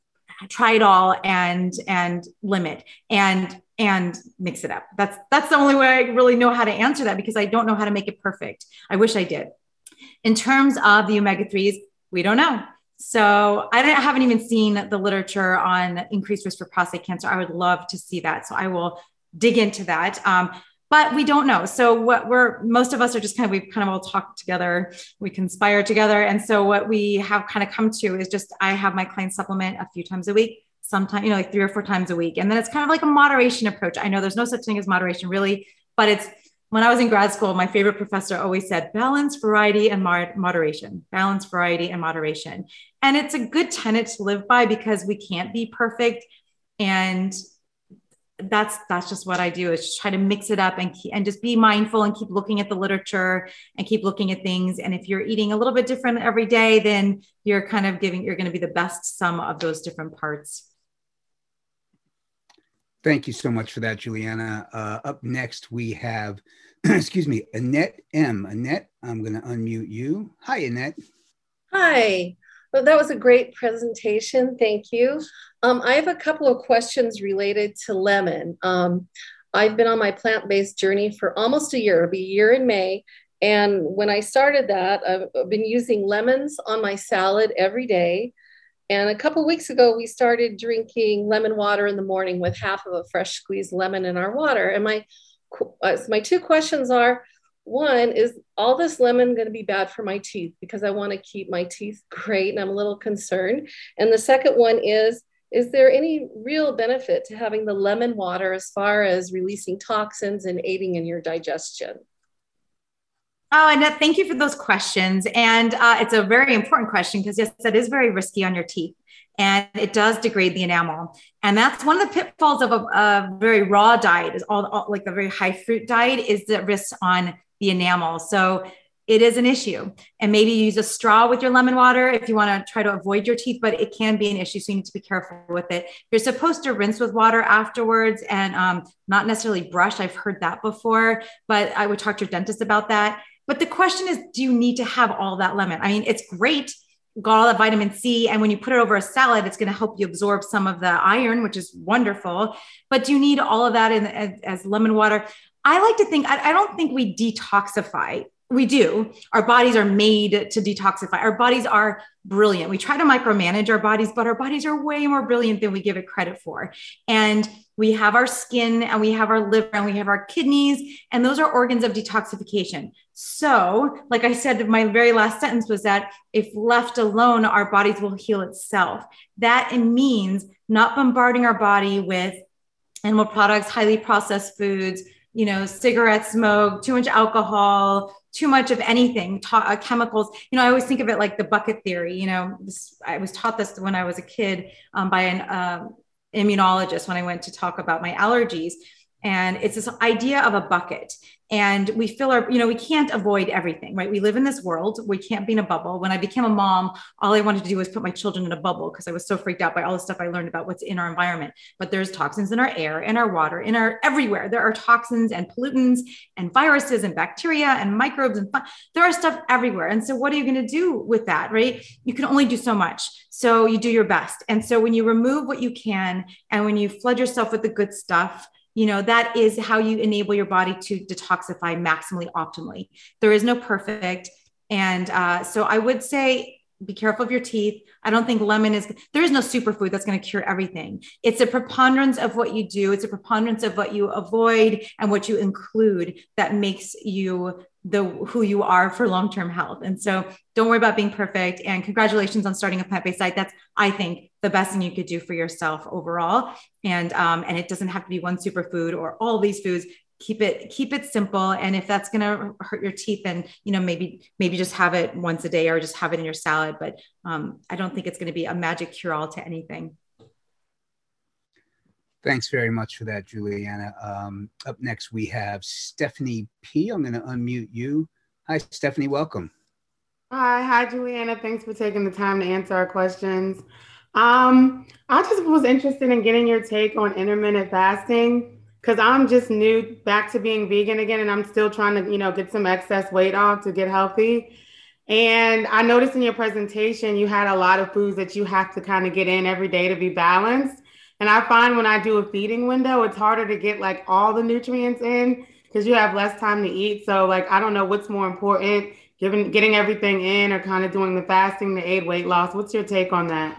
[SPEAKER 1] try it all and, and limit and, and mix it up. That's, that's the only way I really know how to answer that, because I don't know how to make it perfect. I wish I did. In terms of the omega threes, we don't know. So I, don't, I haven't even seen the literature on increased risk for prostate cancer. I would love to see that. So I will dig into that. Um, but we don't know. So what we're, most of us are just kind of, we've kind of all talked together, we conspire together. And so what we have kind of come to is just, I have my clients supplement a few times a week, sometimes, you know, like three or four times a week. And then it's kind of like a moderation approach. I know there's no such thing as moderation really, but it's, when I was in grad school, my favorite professor always said, balance, variety, and moderation, balance, variety, and moderation. And it's a good tenet to live by, because we can't be perfect. And that's, that's just what I do, is just try to mix it up and, keep, and just be mindful and keep looking at the literature and keep looking at things. And if you're eating a little bit different every day, then you're kind of giving, you're going to be the best sum of those different parts.
[SPEAKER 2] Thank you so much for that, Juliana. Uh, up next, we have, excuse me, Annette M. Annette, I'm going to unmute you. Hi, Annette.
[SPEAKER 4] Hi. Well, that was a great presentation. Thank you. Um, I have a couple of questions related to lemon. Um, I've been on my plant-based journey for almost a year. It'll be a year in May. And when I started that, I've been using lemons on my salad every day. And a couple of weeks ago, we started drinking lemon water in the morning with half of a fresh squeezed lemon in our water. And my, uh, my two questions are, one, is all this lemon going to be bad for my teeth? Because I want to keep my teeth great and I'm a little concerned. And the second one is, is there any real benefit to having the lemon water as far as releasing toxins and aiding in your digestion?
[SPEAKER 1] Oh, Annette, thank you for those questions. And uh, it's a very important question, because yes, that is very risky on your teeth, and it does degrade the enamel. And that's one of the pitfalls of a, a very raw diet, is all, all like the very high fruit diet, is the risk on the enamel. So it is an issue. And maybe use a straw with your lemon water if you want to try to avoid your teeth, but it can be an issue. So you need to be careful with it. You're supposed to rinse with water afterwards and um, not necessarily brush. I've heard that before, but I would talk to your dentist about that. But the question is, do you need to have all that lemon? I mean, it's great, got all that vitamin C. And when you put it over a salad, it's going to help you absorb some of the iron, which is wonderful. But do you need all of that in, as, as lemon water? I like to think, I, I don't think we detoxify. We do. Our bodies are made to detoxify. Our bodies are brilliant. We try to micromanage our bodies, but our bodies are way more brilliant than we give it credit for. And We have our skin and we have our liver and we have our kidneys, and those are organs of detoxification. So, like I said, my very last sentence was that if left alone, our bodies will heal itself. That it means not bombarding our body with animal products, highly processed foods, you know, cigarette smoke, too much alcohol, too much of anything, ta- uh, chemicals. You know, I always think of it like the bucket theory. You know, this, I was taught this when I was a kid um, by an uh, immunologist when I went to talk about my allergies. And it's this idea of a bucket. And we fill our, you know, we can't avoid everything, right? We live in this world. We can't be in a bubble. When I became a mom, all I wanted to do was put my children in a bubble because I was so freaked out by all the stuff I learned about what's in our environment. But there's toxins in our air, in our water, in our everywhere. There are toxins and pollutants and viruses and bacteria and microbes and fun- there are stuff everywhere. And so what are you going to do with that, right? You can only do so much. So you do your best. And so when you remove what you can, and when you flood yourself with the good stuff, you know, that is how you enable your body to detoxify maximally, optimally. There is no perfect. And uh, so I would say, be careful of your teeth. I don't think lemon is, there is no superfood that's going to cure everything. It's a preponderance of what you do. It's a preponderance of what you avoid and what you include that makes you the who you are for long-term health. And so don't worry about being perfect, and congratulations on starting a plant-based diet. That's, I think, the best thing you could do for yourself overall. And, um, and it doesn't have to be one superfood or all these foods. Keep it, keep it simple. And if that's going to hurt your teeth, then, you know, maybe, maybe just have it once a day or just have it in your salad. But um, I don't think it's going to be a magic cure all to anything.
[SPEAKER 2] Thanks very much for that, Juliana. Um, up next, we have Stephanie P. I'm going to unmute you. Hi, Stephanie. Welcome.
[SPEAKER 5] Hi. Hi, Juliana. Thanks for taking the time to answer our questions. Um, I just was interested in getting your take on intermittent fasting, because I'm just new back to being vegan again, and I'm still trying to, you know, get some excess weight off to get healthy. And I noticed in your presentation, you had a lot of foods that you have to kind of get in every day to be balanced. And I find when I do a feeding window, it's harder to get like all the nutrients in because you have less time to eat. So like, I don't know what's more important, giving, getting everything in or kind of doing the fasting to aid weight loss. What's your take on that?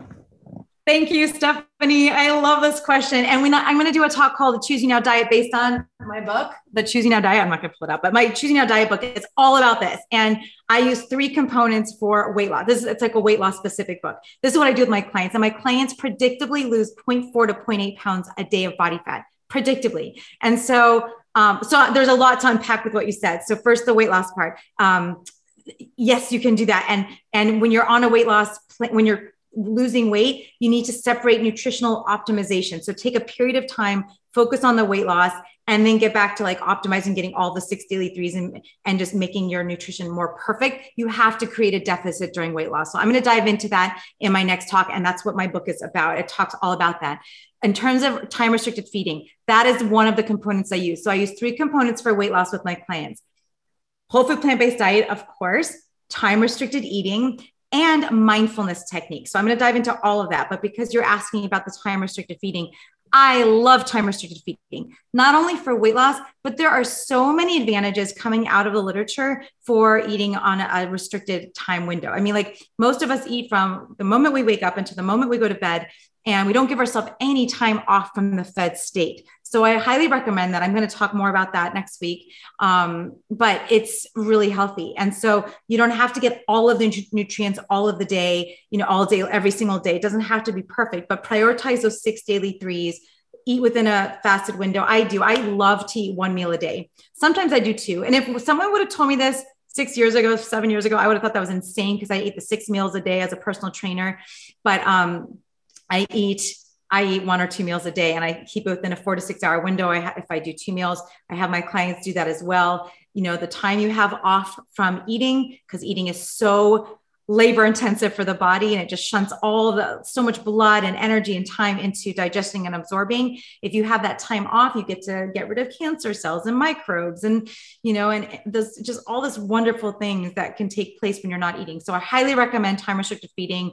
[SPEAKER 1] Thank you, Stephanie. I love this question. And we not, I'm going to do a talk called the Choose You Now Diet based on my book, the Choose You Now Diet. I'm not going to pull it up, but my Choose You Now Diet book is all about this. And I use three components for weight loss. This is, it's like a weight loss specific book. This is what I do with my clients. And my clients predictably lose zero point four to zero point eight pounds a day of body fat, predictably. And so, um, so there's a lot to unpack with what you said. So first, the weight loss part. Um, yes, you can do that. And, and when you're on a weight loss, when you're losing weight, you need to separate nutritional optimization. So take a period of time, focus on the weight loss, and then get back to like optimizing, getting all the six daily threes and, and just making your nutrition more perfect. You have to create a deficit during weight loss. So I'm going to dive into that in my next talk. And that's what my book is about. It talks all about that. In terms of time restricted feeding, that is one of the components I use. So I use three components for weight loss with my clients: whole food plant-based diet, of course, time restricted eating, and mindfulness techniques. So I'm going to dive into all of that. But because you're asking about the time restricted feeding, I love time restricted feeding, not only for weight loss, but there are so many advantages coming out of the literature for eating on a restricted time window. I mean, like most of us eat from the moment we wake up until the moment we go to bed, and we don't give ourselves any time off from the fed state. So I highly recommend that. I'm going to talk more about that next week. Um, but it's really healthy. And so you don't have to get all of the nutrients all of the day, you know, all day, every single day. It doesn't have to be perfect, but prioritize those six daily threes. Eat within a fasted window. I do. I love to eat one meal a day. Sometimes I do two. And if someone would have told me this six years ago, seven years ago, I would have thought that was insane because I ate the six meals a day as a personal trainer. But um, I eat I eat one or two meals a day, and I keep it within a four to six hour window. I ha- if I do two meals, I have my clients do that as well. You know, the time you have off from eating, because eating is so labor intensive for the body, and it just shunts all the, so much blood and energy and time into digesting and absorbing. If you have that time off, you get to get rid of cancer cells and microbes and, you know, and there's just all this wonderful things that can take place when you're not eating. So I highly recommend time restricted feeding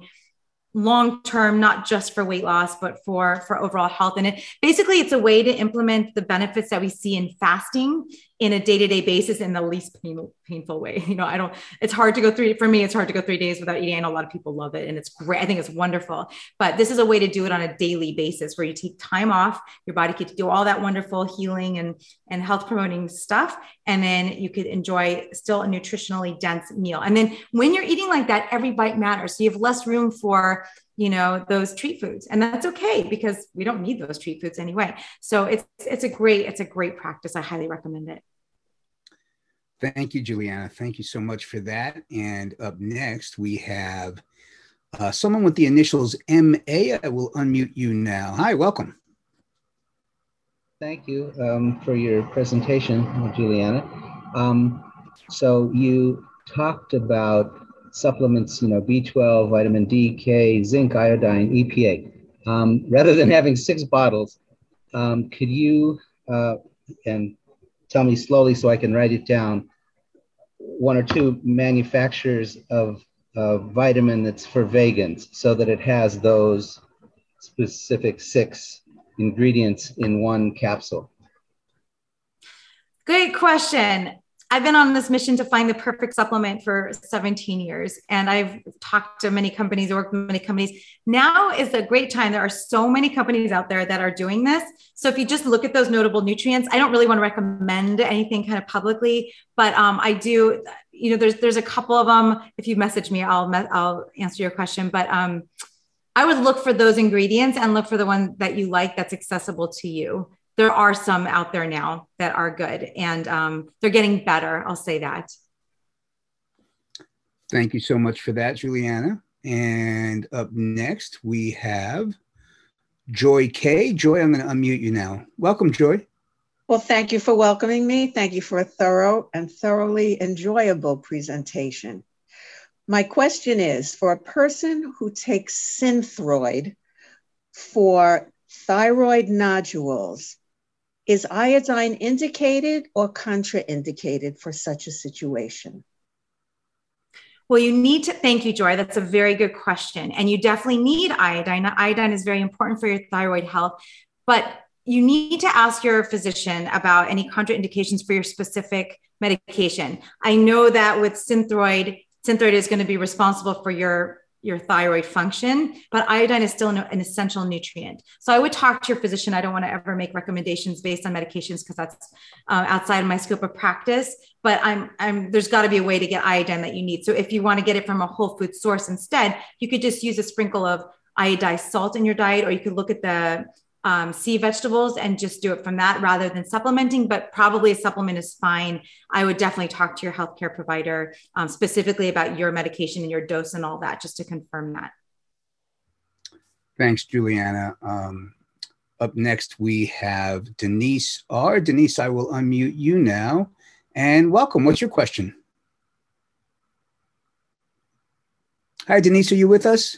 [SPEAKER 1] long-term, not just for weight loss, but for, for overall health. And it basically, it's a way to implement the benefits that we see in fasting in a day-to-day basis in the least painful, painful way. You know, I don't, it's hard to go three, for me, it's hard to go three days without eating. I know a lot of people love it and it's great. I think it's wonderful, but this is a way to do it on a daily basis where you take time off, your body could do all that wonderful healing and, and health promoting stuff. And then you could enjoy still a nutritionally dense meal. And then when you're eating like that, every bite matters. So you have less room for, you know, those treat foods, and that's okay because we don't need those treat foods anyway. So it's, it's a great, it's a great practice. I highly recommend it.
[SPEAKER 2] Thank you, Juliana. Thank you so much for that. And up next, we have uh, someone with the initials M A. I will unmute you now. Hi, welcome.
[SPEAKER 6] Thank you um, for your presentation, Juliana. Um, so you talked about supplements, you know, B twelve, vitamin D, K, zinc, iodine, E P A. Um, rather than having six bottles, um, could you, uh, and tell me slowly so I can write it down, one or two manufacturers of uh, vitamin that's for vegans so that it has those specific six ingredients in one capsule?
[SPEAKER 1] Great question. I've been on this mission to find the perfect supplement for seventeen years. And I've talked to many companies, worked with many companies. Now is a great time. There are so many companies out there that are doing this. So if you just look at those notable nutrients, I don't really want to recommend anything kind of publicly, but um, I do, you know, there's, there's a couple of them. If you message me, I'll, I'll answer your question, but um, I would look for those ingredients and look for the one that you like that's accessible to you. There are some out there now that are good, and um, they're getting better. I'll say that.
[SPEAKER 2] Thank you so much for that, Juliana. And up next, we have Joy K. Joy, I'm going to unmute you now. Welcome, Joy.
[SPEAKER 7] Well, thank you for welcoming me. Thank you for a thorough and thoroughly enjoyable presentation. My question is, for a person who takes Synthroid for thyroid nodules, is iodine indicated or contraindicated for such a situation?
[SPEAKER 1] Well, you need to, thank you, Joy. That's a very good question. And you definitely need iodine. Iodine is very important for your thyroid health, but you need to ask your physician about any contraindications for your specific medication. I know that with Synthroid, Synthroid is going to be responsible for your your thyroid function, but iodine is still an, an essential nutrient. So I would talk to your physician. I don't want to ever make recommendations based on medications because that's uh, outside of my scope of practice, but I'm, I'm, there's gotta be a way to get iodine that you need. So if you want to get it from a whole food source instead, you could just use a sprinkle of iodized salt in your diet, or you could look at the um, sea vegetables and just do it from that rather than supplementing, but probably a supplement is fine. I would definitely talk to your healthcare provider um, specifically about your medication and your dose and all that, just to confirm that.
[SPEAKER 2] Thanks, Juliana. Um, up next, we have Denise R. Denise, I will unmute you now. And welcome. What's your question? Hi, Denise, are you with us?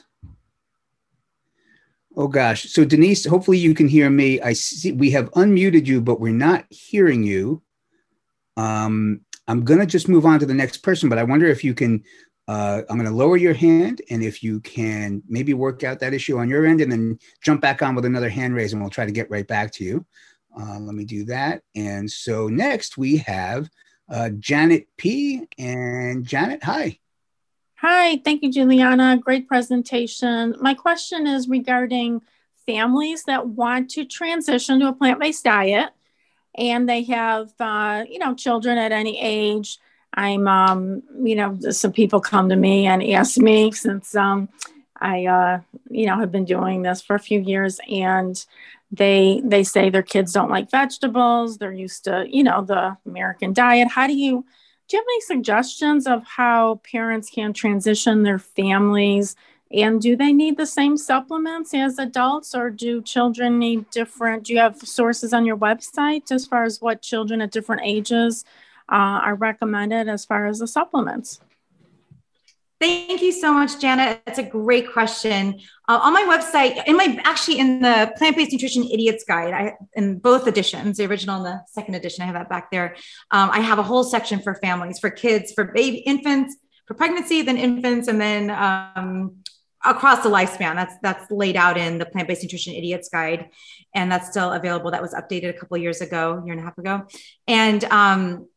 [SPEAKER 2] Oh gosh. So Denise, hopefully you can hear me. I see we have unmuted you, but we're not hearing you. Um, I'm going to just move on to the next person, but I wonder if you can, uh, I'm going to lower your hand, and if you can maybe work out that issue on your end and then jump back on with another hand raise, and we'll try to get right back to you. Uh, let me do that. And so next we have uh, Janet P. And Janet, hi.
[SPEAKER 8] Hi, thank you, Juliana. Great presentation. My question is regarding families that want to transition to a plant-based diet, and they have, uh, you know, children at any age. I'm, um, you know, some people come to me and ask me, since um, I, uh, you know, have been doing this for a few years, and they they say their kids don't like vegetables. They're used to, you know, the American diet. How do you Do you have any suggestions of how parents can transition their families? And do they need the same supplements as adults, or do children need different? Do you have sources on your website as far as what children at different ages uh, are recommended as far as the supplements?
[SPEAKER 1] Thank you so much, Janet. That's a great question. Uh, on my website, in my actually in the Plant-Based Nutrition Idiots Guide, I, in both editions, the original and the second edition, I have that back there. Um, I have a whole section for families, for kids, for baby infants, for pregnancy, then infants, and then um, across the lifespan. That's that's laid out in the Plant-Based Nutrition Idiot's Guide, and that's still available. That was updated a couple of years ago, year and a half ago. And um,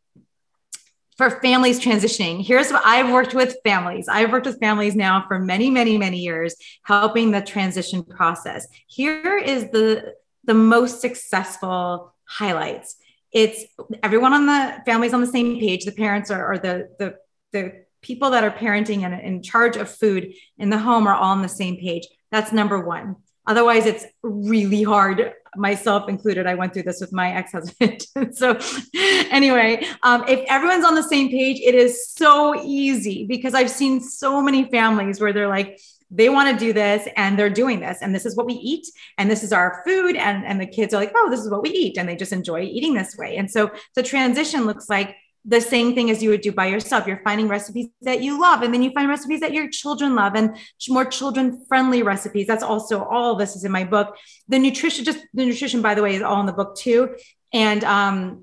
[SPEAKER 1] for families transitioning, here's what I've worked with families. I've worked with families now for many, many, many years, helping the transition process. Here is the, the most successful highlights. It's everyone on the families on the same page. The parents are, or the, the, the people that are parenting and in charge of food in the home are all on the same page. That's number one. Otherwise, it's really hard, myself included. I went through this with my ex-husband. So anyway, um, if everyone's on the same page, it is so easy, because I've seen so many families where they're like, they want to do this and they're doing this, and this is what we eat, and this is our food. And, and the kids are like, oh, this is what we eat. And they just enjoy eating this way. And so the transition looks like the same thing as you would do by yourself. You're finding recipes that you love, and then you find recipes that your children love, and more children-friendly recipes. That's also, all of this is in my book. The nutrition, just the nutrition, by the way, is all in the book too. And um,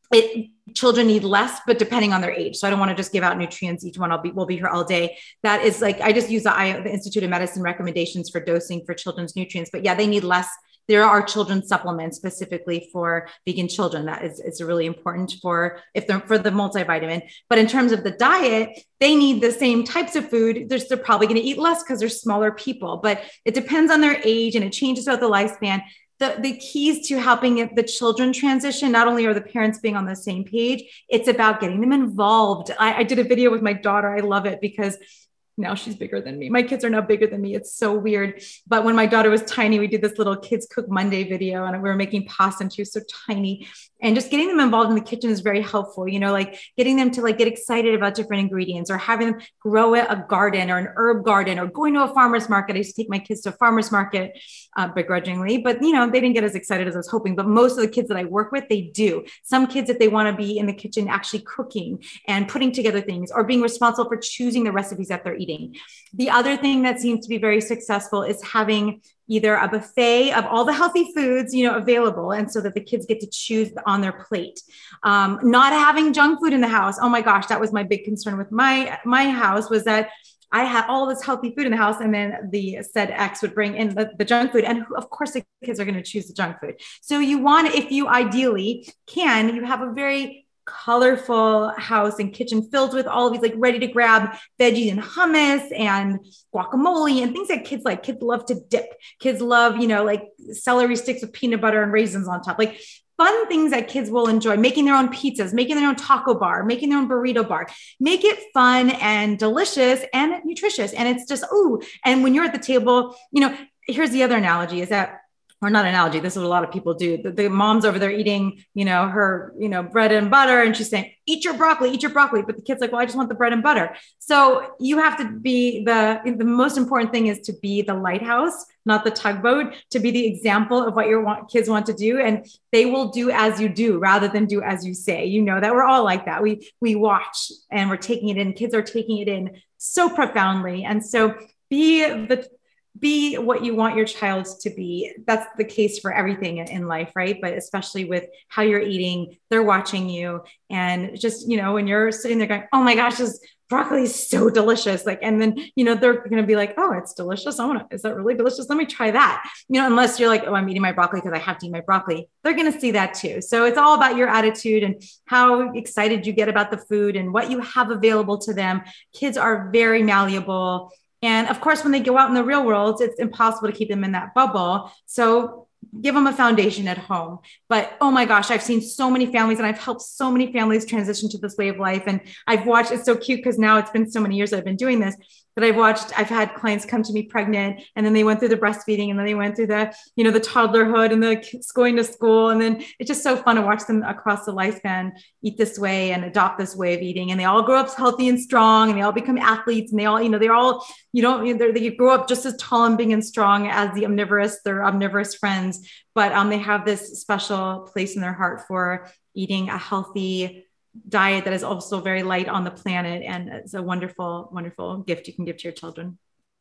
[SPEAKER 1] it children need less, but depending on their age. So I don't want to just give out nutrients. Each one I'll be, will be here all day. That is like, I just use the, I, the Institute of Medicine recommendations for dosing for children's nutrients, but yeah, they need less. There are children's supplements specifically for vegan children. That is, it's really important for, if they're for the multivitamin, but in terms of the diet, they need the same types of food. They're, they're probably going to eat less because they're smaller people, but it depends on their age and it changes throughout the lifespan. The, the keys to helping it, the children transition, not only are the parents being on the same page, it's about getting them involved. I, I did a video with my daughter. I love it because now she's bigger than me. My kids are now bigger than me. It's so weird. But when my daughter was tiny, we did this little Kids Cook Monday video, and we were making pasta, and she was so tiny. And just getting them involved in the kitchen is very helpful. You know, like getting them to like get excited about different ingredients, or having them grow a garden or an herb garden, or going to a farmer's market. I used to take my kids to a farmer's market uh, begrudgingly, but you know, they didn't get as excited as I was hoping. But most of the kids that I work with, they do. Some kids, if they want to be in the kitchen, actually cooking and putting together things, or being responsible for choosing the recipes that they're eating. The other thing that seems to be very successful is having either a buffet of all the healthy foods, you know, available, and so that the kids get to choose on their plate. Um, not having junk food in the house. Oh my gosh, that was my big concern with my, my house, was that I had all this healthy food in the house, and then the said ex would bring in the, the junk food. And of course the kids are going to choose the junk food. So you want, if you ideally can, you have a very colorful house and kitchen filled with all of these like ready to grab veggies and hummus and guacamole and things that kids like. Kids love to dip. Kids love, you know, like celery sticks with peanut butter and raisins on top, like fun things that kids will enjoy. Making their own pizzas, making their own taco bar, making their own burrito bar. Make it fun and delicious and nutritious. And it's just, ooh. And when you're at the table, you know, here's the other analogy is that, or not analogy, this is what a lot of people do. The, the mom's over there eating, you know, her, you know, bread and butter, and she's saying, eat your broccoli, eat your broccoli. But the kid's like, well, I just want the bread and butter. So you have to be the, the most important thing is to be the lighthouse, not the tugboat, to be the example of what your want, kids want to do. And they will do as you do rather than do as you say. You know that we're all like that. We, we watch and we're taking it in. Kids are taking it in so profoundly. And so be the be what you want your child to be. That's the case for everything in life, right? But especially with how you're eating, they're watching you. And just, you know, when you're sitting there going, oh my gosh, this broccoli is so delicious. Like, and then, you know, they're going to be like, oh, it's delicious. I want to, is that really delicious? Let me try that. You know, unless you're like, oh, I'm eating my broccoli because I have to eat my broccoli. They're going to see that too. So it's all about your attitude and how excited you get about the food and what you have available to them. Kids are very malleable. And of course, when they go out in the real world, it's impossible to keep them in that bubble. So give them a foundation at home. But oh my gosh, I've seen so many families, and I've helped so many families transition to this way of life. And I've watched, it's so cute because now it's been so many years that I've been doing this, that I've watched, I've had clients come to me pregnant, and then they went through the breastfeeding, and then they went through the, you know, the toddlerhood and the kids going to school. And then it's just so fun to watch them across the lifespan eat this way and adopt this way of eating. And they all grow up healthy and strong, and they all become athletes, and they all, you know, they're all, you don't, you know, they grow up just as tall and big and strong as the omnivorous, their omnivorous friends. But um, they have this special place in their heart for eating a healthy diet that is also very light on the planet. And it's a wonderful, wonderful gift you can give to your children.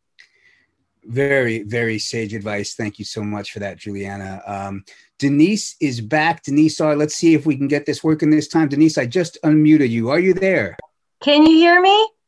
[SPEAKER 2] Very, very sage advice. Thank you so much for that, Juliana. Um, Denise is back. Denise, uh, let's see if we can get this working this time. Denise, I just unmuted you. Are you there?
[SPEAKER 9] Can you hear me?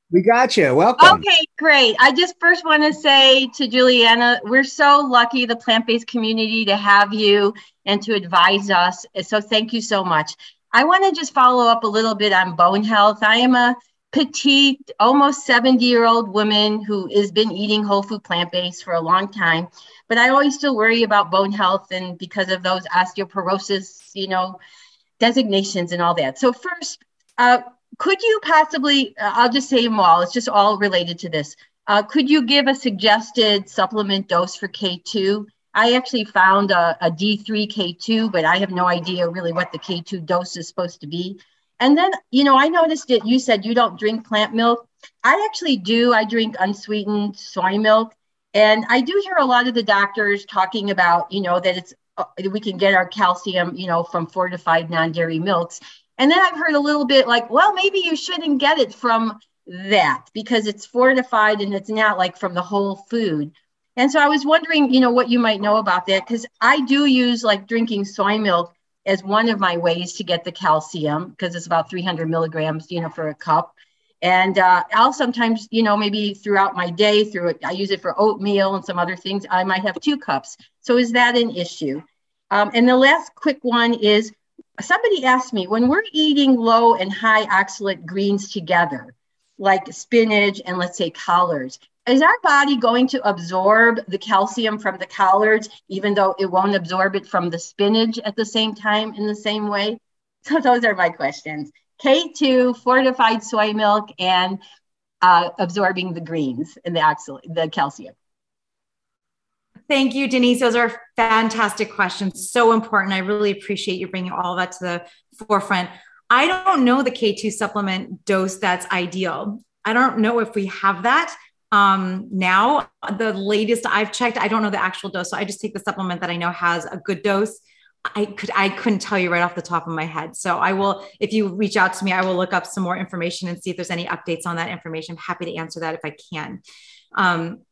[SPEAKER 2] We got you. Welcome.
[SPEAKER 9] Okay, great. I just first want to say to Juliana, we're so lucky, the plant-based community, to have you and to advise us. So thank you so much. I want to just follow up a little bit on bone health. I am a petite, almost seventy-year-old woman who has been eating whole food plant-based for a long time, but I always still worry about bone health, and because of those osteoporosis, you know, designations and all that. So first, uh, could you possibly, uh, I'll just say them all, it's just all related to this. Uh, could you give a suggested supplement dose for K two? I actually found a, a D three K two, but I have no idea really what the K two dose is supposed to be. And then, you know, I noticed that you said you don't drink plant milk. I actually do. I drink unsweetened soy milk. And I do hear a lot of the doctors talking about, you know, that it's, uh, we can get our calcium, you know, from fortified non-dairy milks. And then I've heard a little bit like, well, maybe you shouldn't get it from that because it's fortified and it's not like from the whole food. And so I was wondering, you know, what you might know about that, because I do use like drinking soy milk as one of my ways to get the calcium, because it's about three hundred milligrams, you know, for a cup. And uh, I'll sometimes, you know, maybe throughout my day, through it, I use it for oatmeal and some other things, I might have two cups. So is that an issue? Um, and the last quick one is, somebody asked me, when we're eating low and high oxalate greens together, like spinach and let's say collards, is our body going to absorb the calcium from the collards, even though it won't absorb it from the spinach at the same time in the same way? So those are my questions. K two, fortified soy milk, and uh, absorbing the greens and the oxalate, the calcium.
[SPEAKER 1] Thank you, Denise. Those are fantastic questions. So important. I really appreciate you bringing all that to the forefront. I don't know the K two supplement dose that's ideal. I don't know if we have that. Um, now, the latest I've checked, I don't know the actual dose. So I just take the supplement that I know has a good dose. I could, I couldn't tell you right off the top of my head. So I will, if you reach out to me, I will look up some more information and see if there's any updates on that information. I'm happy to answer that if I can. Um,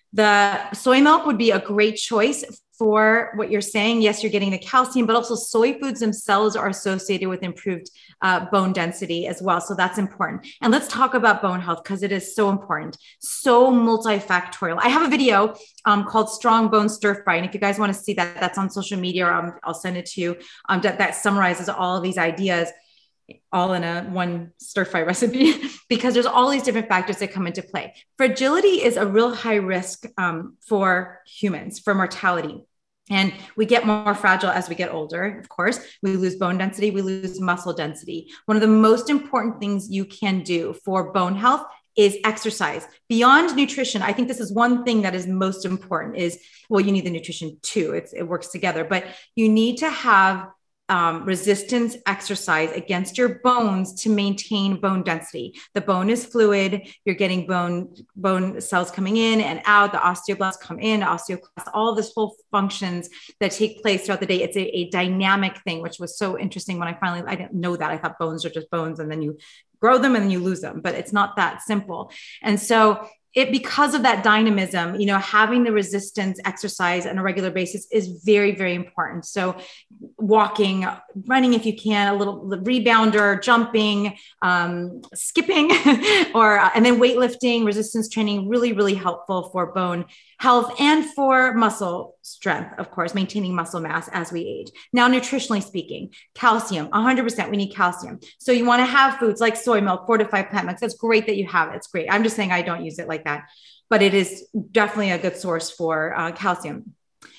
[SPEAKER 1] the soy milk would be a great choice for what you're saying. Yes, you're getting the calcium, but also soy foods themselves are associated with improved uh, bone density as well. So that's important. And let's talk about bone health because it is so important, so multifactorial. I have a video um, called Strong Bone Stir Fry. And if you guys want to see that, that's on social media, or um, I'll send it to you. Um, that, that summarizes all of these ideas all in a one stir fry recipe, because there's all these different factors that come into play. Fragility is a real high risk um, for humans, for mortality. And we get more fragile as we get older. Of course, we lose bone density, we lose muscle density. One of the most important things you can do for bone health is exercise. Beyond nutrition, I think this is one thing that is most important is, well, you need the nutrition too. It's, it works together, but you need to have Um, resistance exercise against your bones to maintain bone density. The bone is fluid. You're getting bone, bone cells coming in and out. The osteoblasts come in, osteoclasts, all this whole functions that take place throughout the day. It's a, a dynamic thing, which was so interesting when I finally, I didn't know that. I thought bones are just bones and then you grow them and then you lose them, but it's not that simple. And so it, because of that dynamism, you know, having the resistance exercise on a regular basis is very, very important. So walking, running, if you can, a little rebounder, jumping, um, skipping, or, uh, and then weightlifting, resistance training, really, really helpful for bone health and for muscle strength, of course, maintaining muscle mass as we age. Now, nutritionally speaking, calcium, one hundred percent, we need calcium. So you want to have foods like soy milk, fortified plant milk. That's great that you have it. It's great. I'm just saying I don't use it like that, but it is definitely a good source for uh, calcium.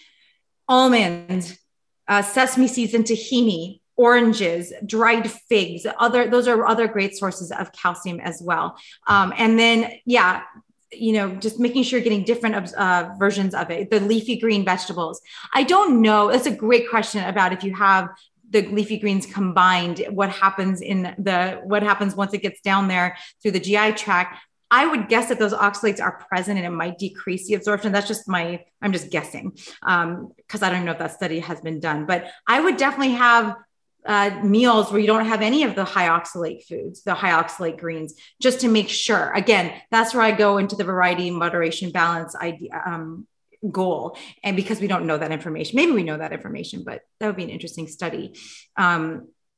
[SPEAKER 1] Almonds, uh, sesame seeds and tahini, oranges, dried figs, other, those are other great sources of calcium as well. Um, and then, yeah, you know, just making sure you're getting different uh, versions of it. The leafy green vegetables. I don't know. That's a great question about if you have the leafy greens combined, what happens in the, what happens once it gets down there through the G I tract. I would guess that those oxalates are present and it might decrease the absorption. That's just my, I'm just guessing um, because I don't know if that study has been done, but I would definitely have Uh, meals where you don't have any of the high oxalate foods, the high oxalate greens, just to make sure. Again, that's where I go into the variety, moderation, balance idea, um, goal. And because we don't know that information, maybe we know that information, but that would be an interesting study. Um,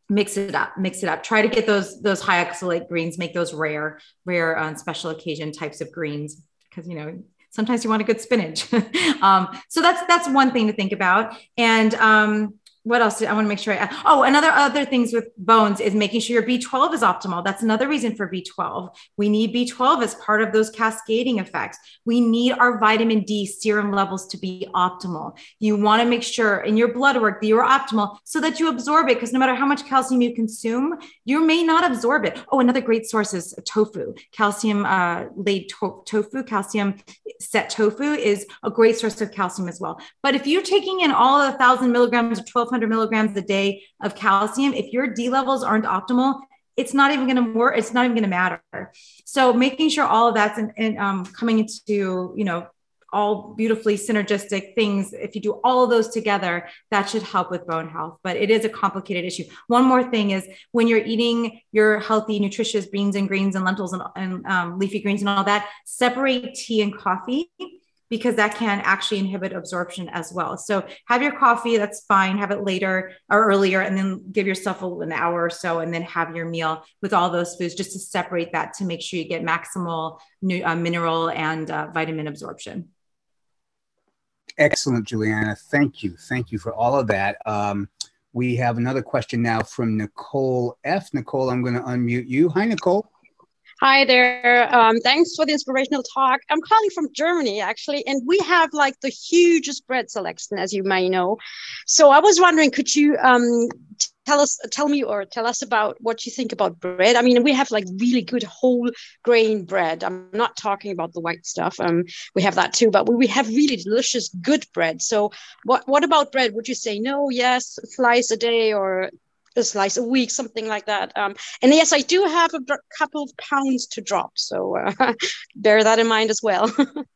[SPEAKER 1] mix it up, mix it up. Try to get those, those high oxalate greens, make those rare, rare on uh, special occasion types of greens, because, you know, sometimes you want a good spinach. um, so that's, that's one thing to think about. And, um, what else? Did, I want to make sure I, oh, another other things with bones is making sure your B twelve is optimal. That's another reason for B twelve. We need B twelve as part of those cascading effects. We need our vitamin D serum levels to be optimal. You want to make sure in your blood work that you're optimal so that you absorb it, because no matter how much calcium you consume, you may not absorb it. Oh, another great source is tofu. Calcium uh, laid to- tofu, calcium set tofu is a great source of calcium as well. But if you're taking in all the one thousand milligrams or twelve hundred milligrams a day of calcium, if your D levels aren't optimal, it's not even going to work. It's not even going to matter. So making sure all of that's in, in, um, coming into, you know, all beautifully synergistic things. If you do all of those together, that should help with bone health, but it is a complicated issue. One more thing is when you're eating your healthy, nutritious beans and greens and lentils and, and um, leafy greens and all that, separate tea and coffee, because that can actually inhibit absorption as well. So have your coffee, that's fine. Have it later or earlier, and then give yourself a, an hour or so, and then have your meal with all those foods, just to separate that to make sure you get maximal new, uh, mineral and uh, vitamin absorption.
[SPEAKER 2] Excellent, Juliana. Thank you. Thank you for all of that. Um, we have another question now from Nicole F. Nicole, I'm going to unmute you. Hi, Nicole.
[SPEAKER 10] Hi there. Um, thanks for the inspirational talk. I'm calling from Germany, actually, and we have like the hugest bread selection, as you may know. So I was wondering, could you um, tell us, tell me or tell us about what you think about bread? I mean, we have like really good whole grain bread. I'm not talking about the white stuff. Um, we have that too, but we have really delicious, good bread. So what, what about bread? Would you say no, yes, a slice a day, or a slice a week, something like that? Um, and yes, I do have a couple of pounds to drop, so uh, bear that in mind as well.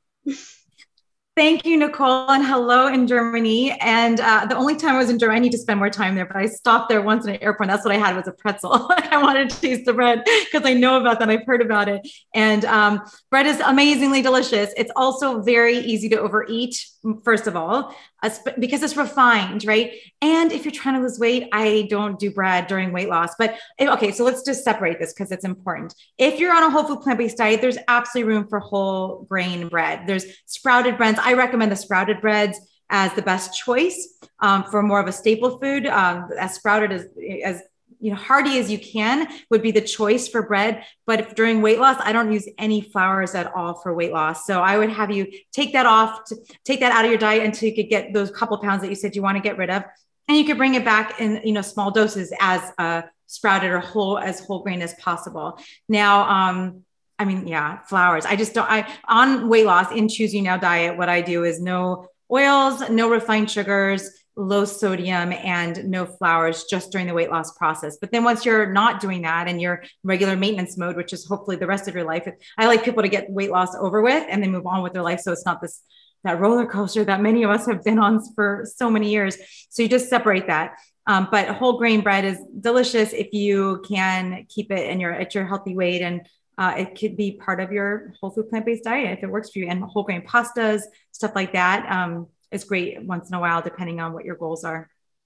[SPEAKER 1] Thank you, Nicole, and hello in Germany. And uh, the only time I was in Germany, I need to spend more time there, but I stopped there once in an airport. That's what I had was a pretzel. I wanted to taste the bread because I know about that. I've heard about it. And um, bread is amazingly delicious. It's also very easy to overeat, first of all, because it's refined, right? And if you're trying to lose weight, I don't do bread during weight loss. But okay, so let's just separate this because it's important. If you're on a whole food plant-based diet, there's absolutely room for whole grain bread. There's sprouted breads. I recommend the sprouted breads as the best choice um, for more of a staple food. Um, as sprouted as, as you know, hearty as you can would be the choice for bread. But if during weight loss, I don't use any flours at all for weight loss. So I would have you take that off, to take that out of your diet until you could get those couple pounds that you said you want to get rid of. And you could bring it back in, you know, small doses as uh, sprouted or whole, as whole grain as possible. Now, um, I mean, yeah, flours. I just don't, I, on weight loss in Choose You Now diet, what I do is no oils, no refined sugars, low sodium, and no flours just during the weight loss process. But then once you're not doing that and you're regular maintenance mode, which is hopefully the rest of your life, I like people to get weight loss over with and then move on with their life. So it's not this, that roller coaster that many of us have been on for so many years. So you just separate that. Um, but whole grain bread is delicious if you can keep it and you're at your healthy weight, and uh, it could be part of your whole food plant-based diet if it works for you. And whole grain pastas, stuff like that. Um, It's great once in a while, depending on what your goals are.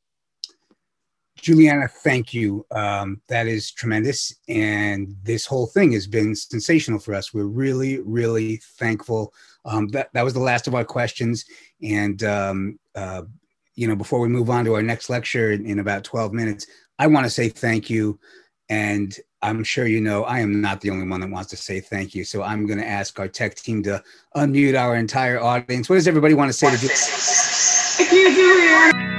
[SPEAKER 2] Juliana, thank you. Um, that is tremendous. And this whole thing has been sensational for us. We're really, really thankful. Um, that, that was the last of our questions. And, um, uh, you know, before we move on to our next lecture in, in about twelve minutes, I want to say thank you. And I'm sure you know I am not the only one that wants to say thank you. So I'm going to ask our tech team to unmute our entire audience. What does everybody want to say to do?
[SPEAKER 5] Thank you, Juliana.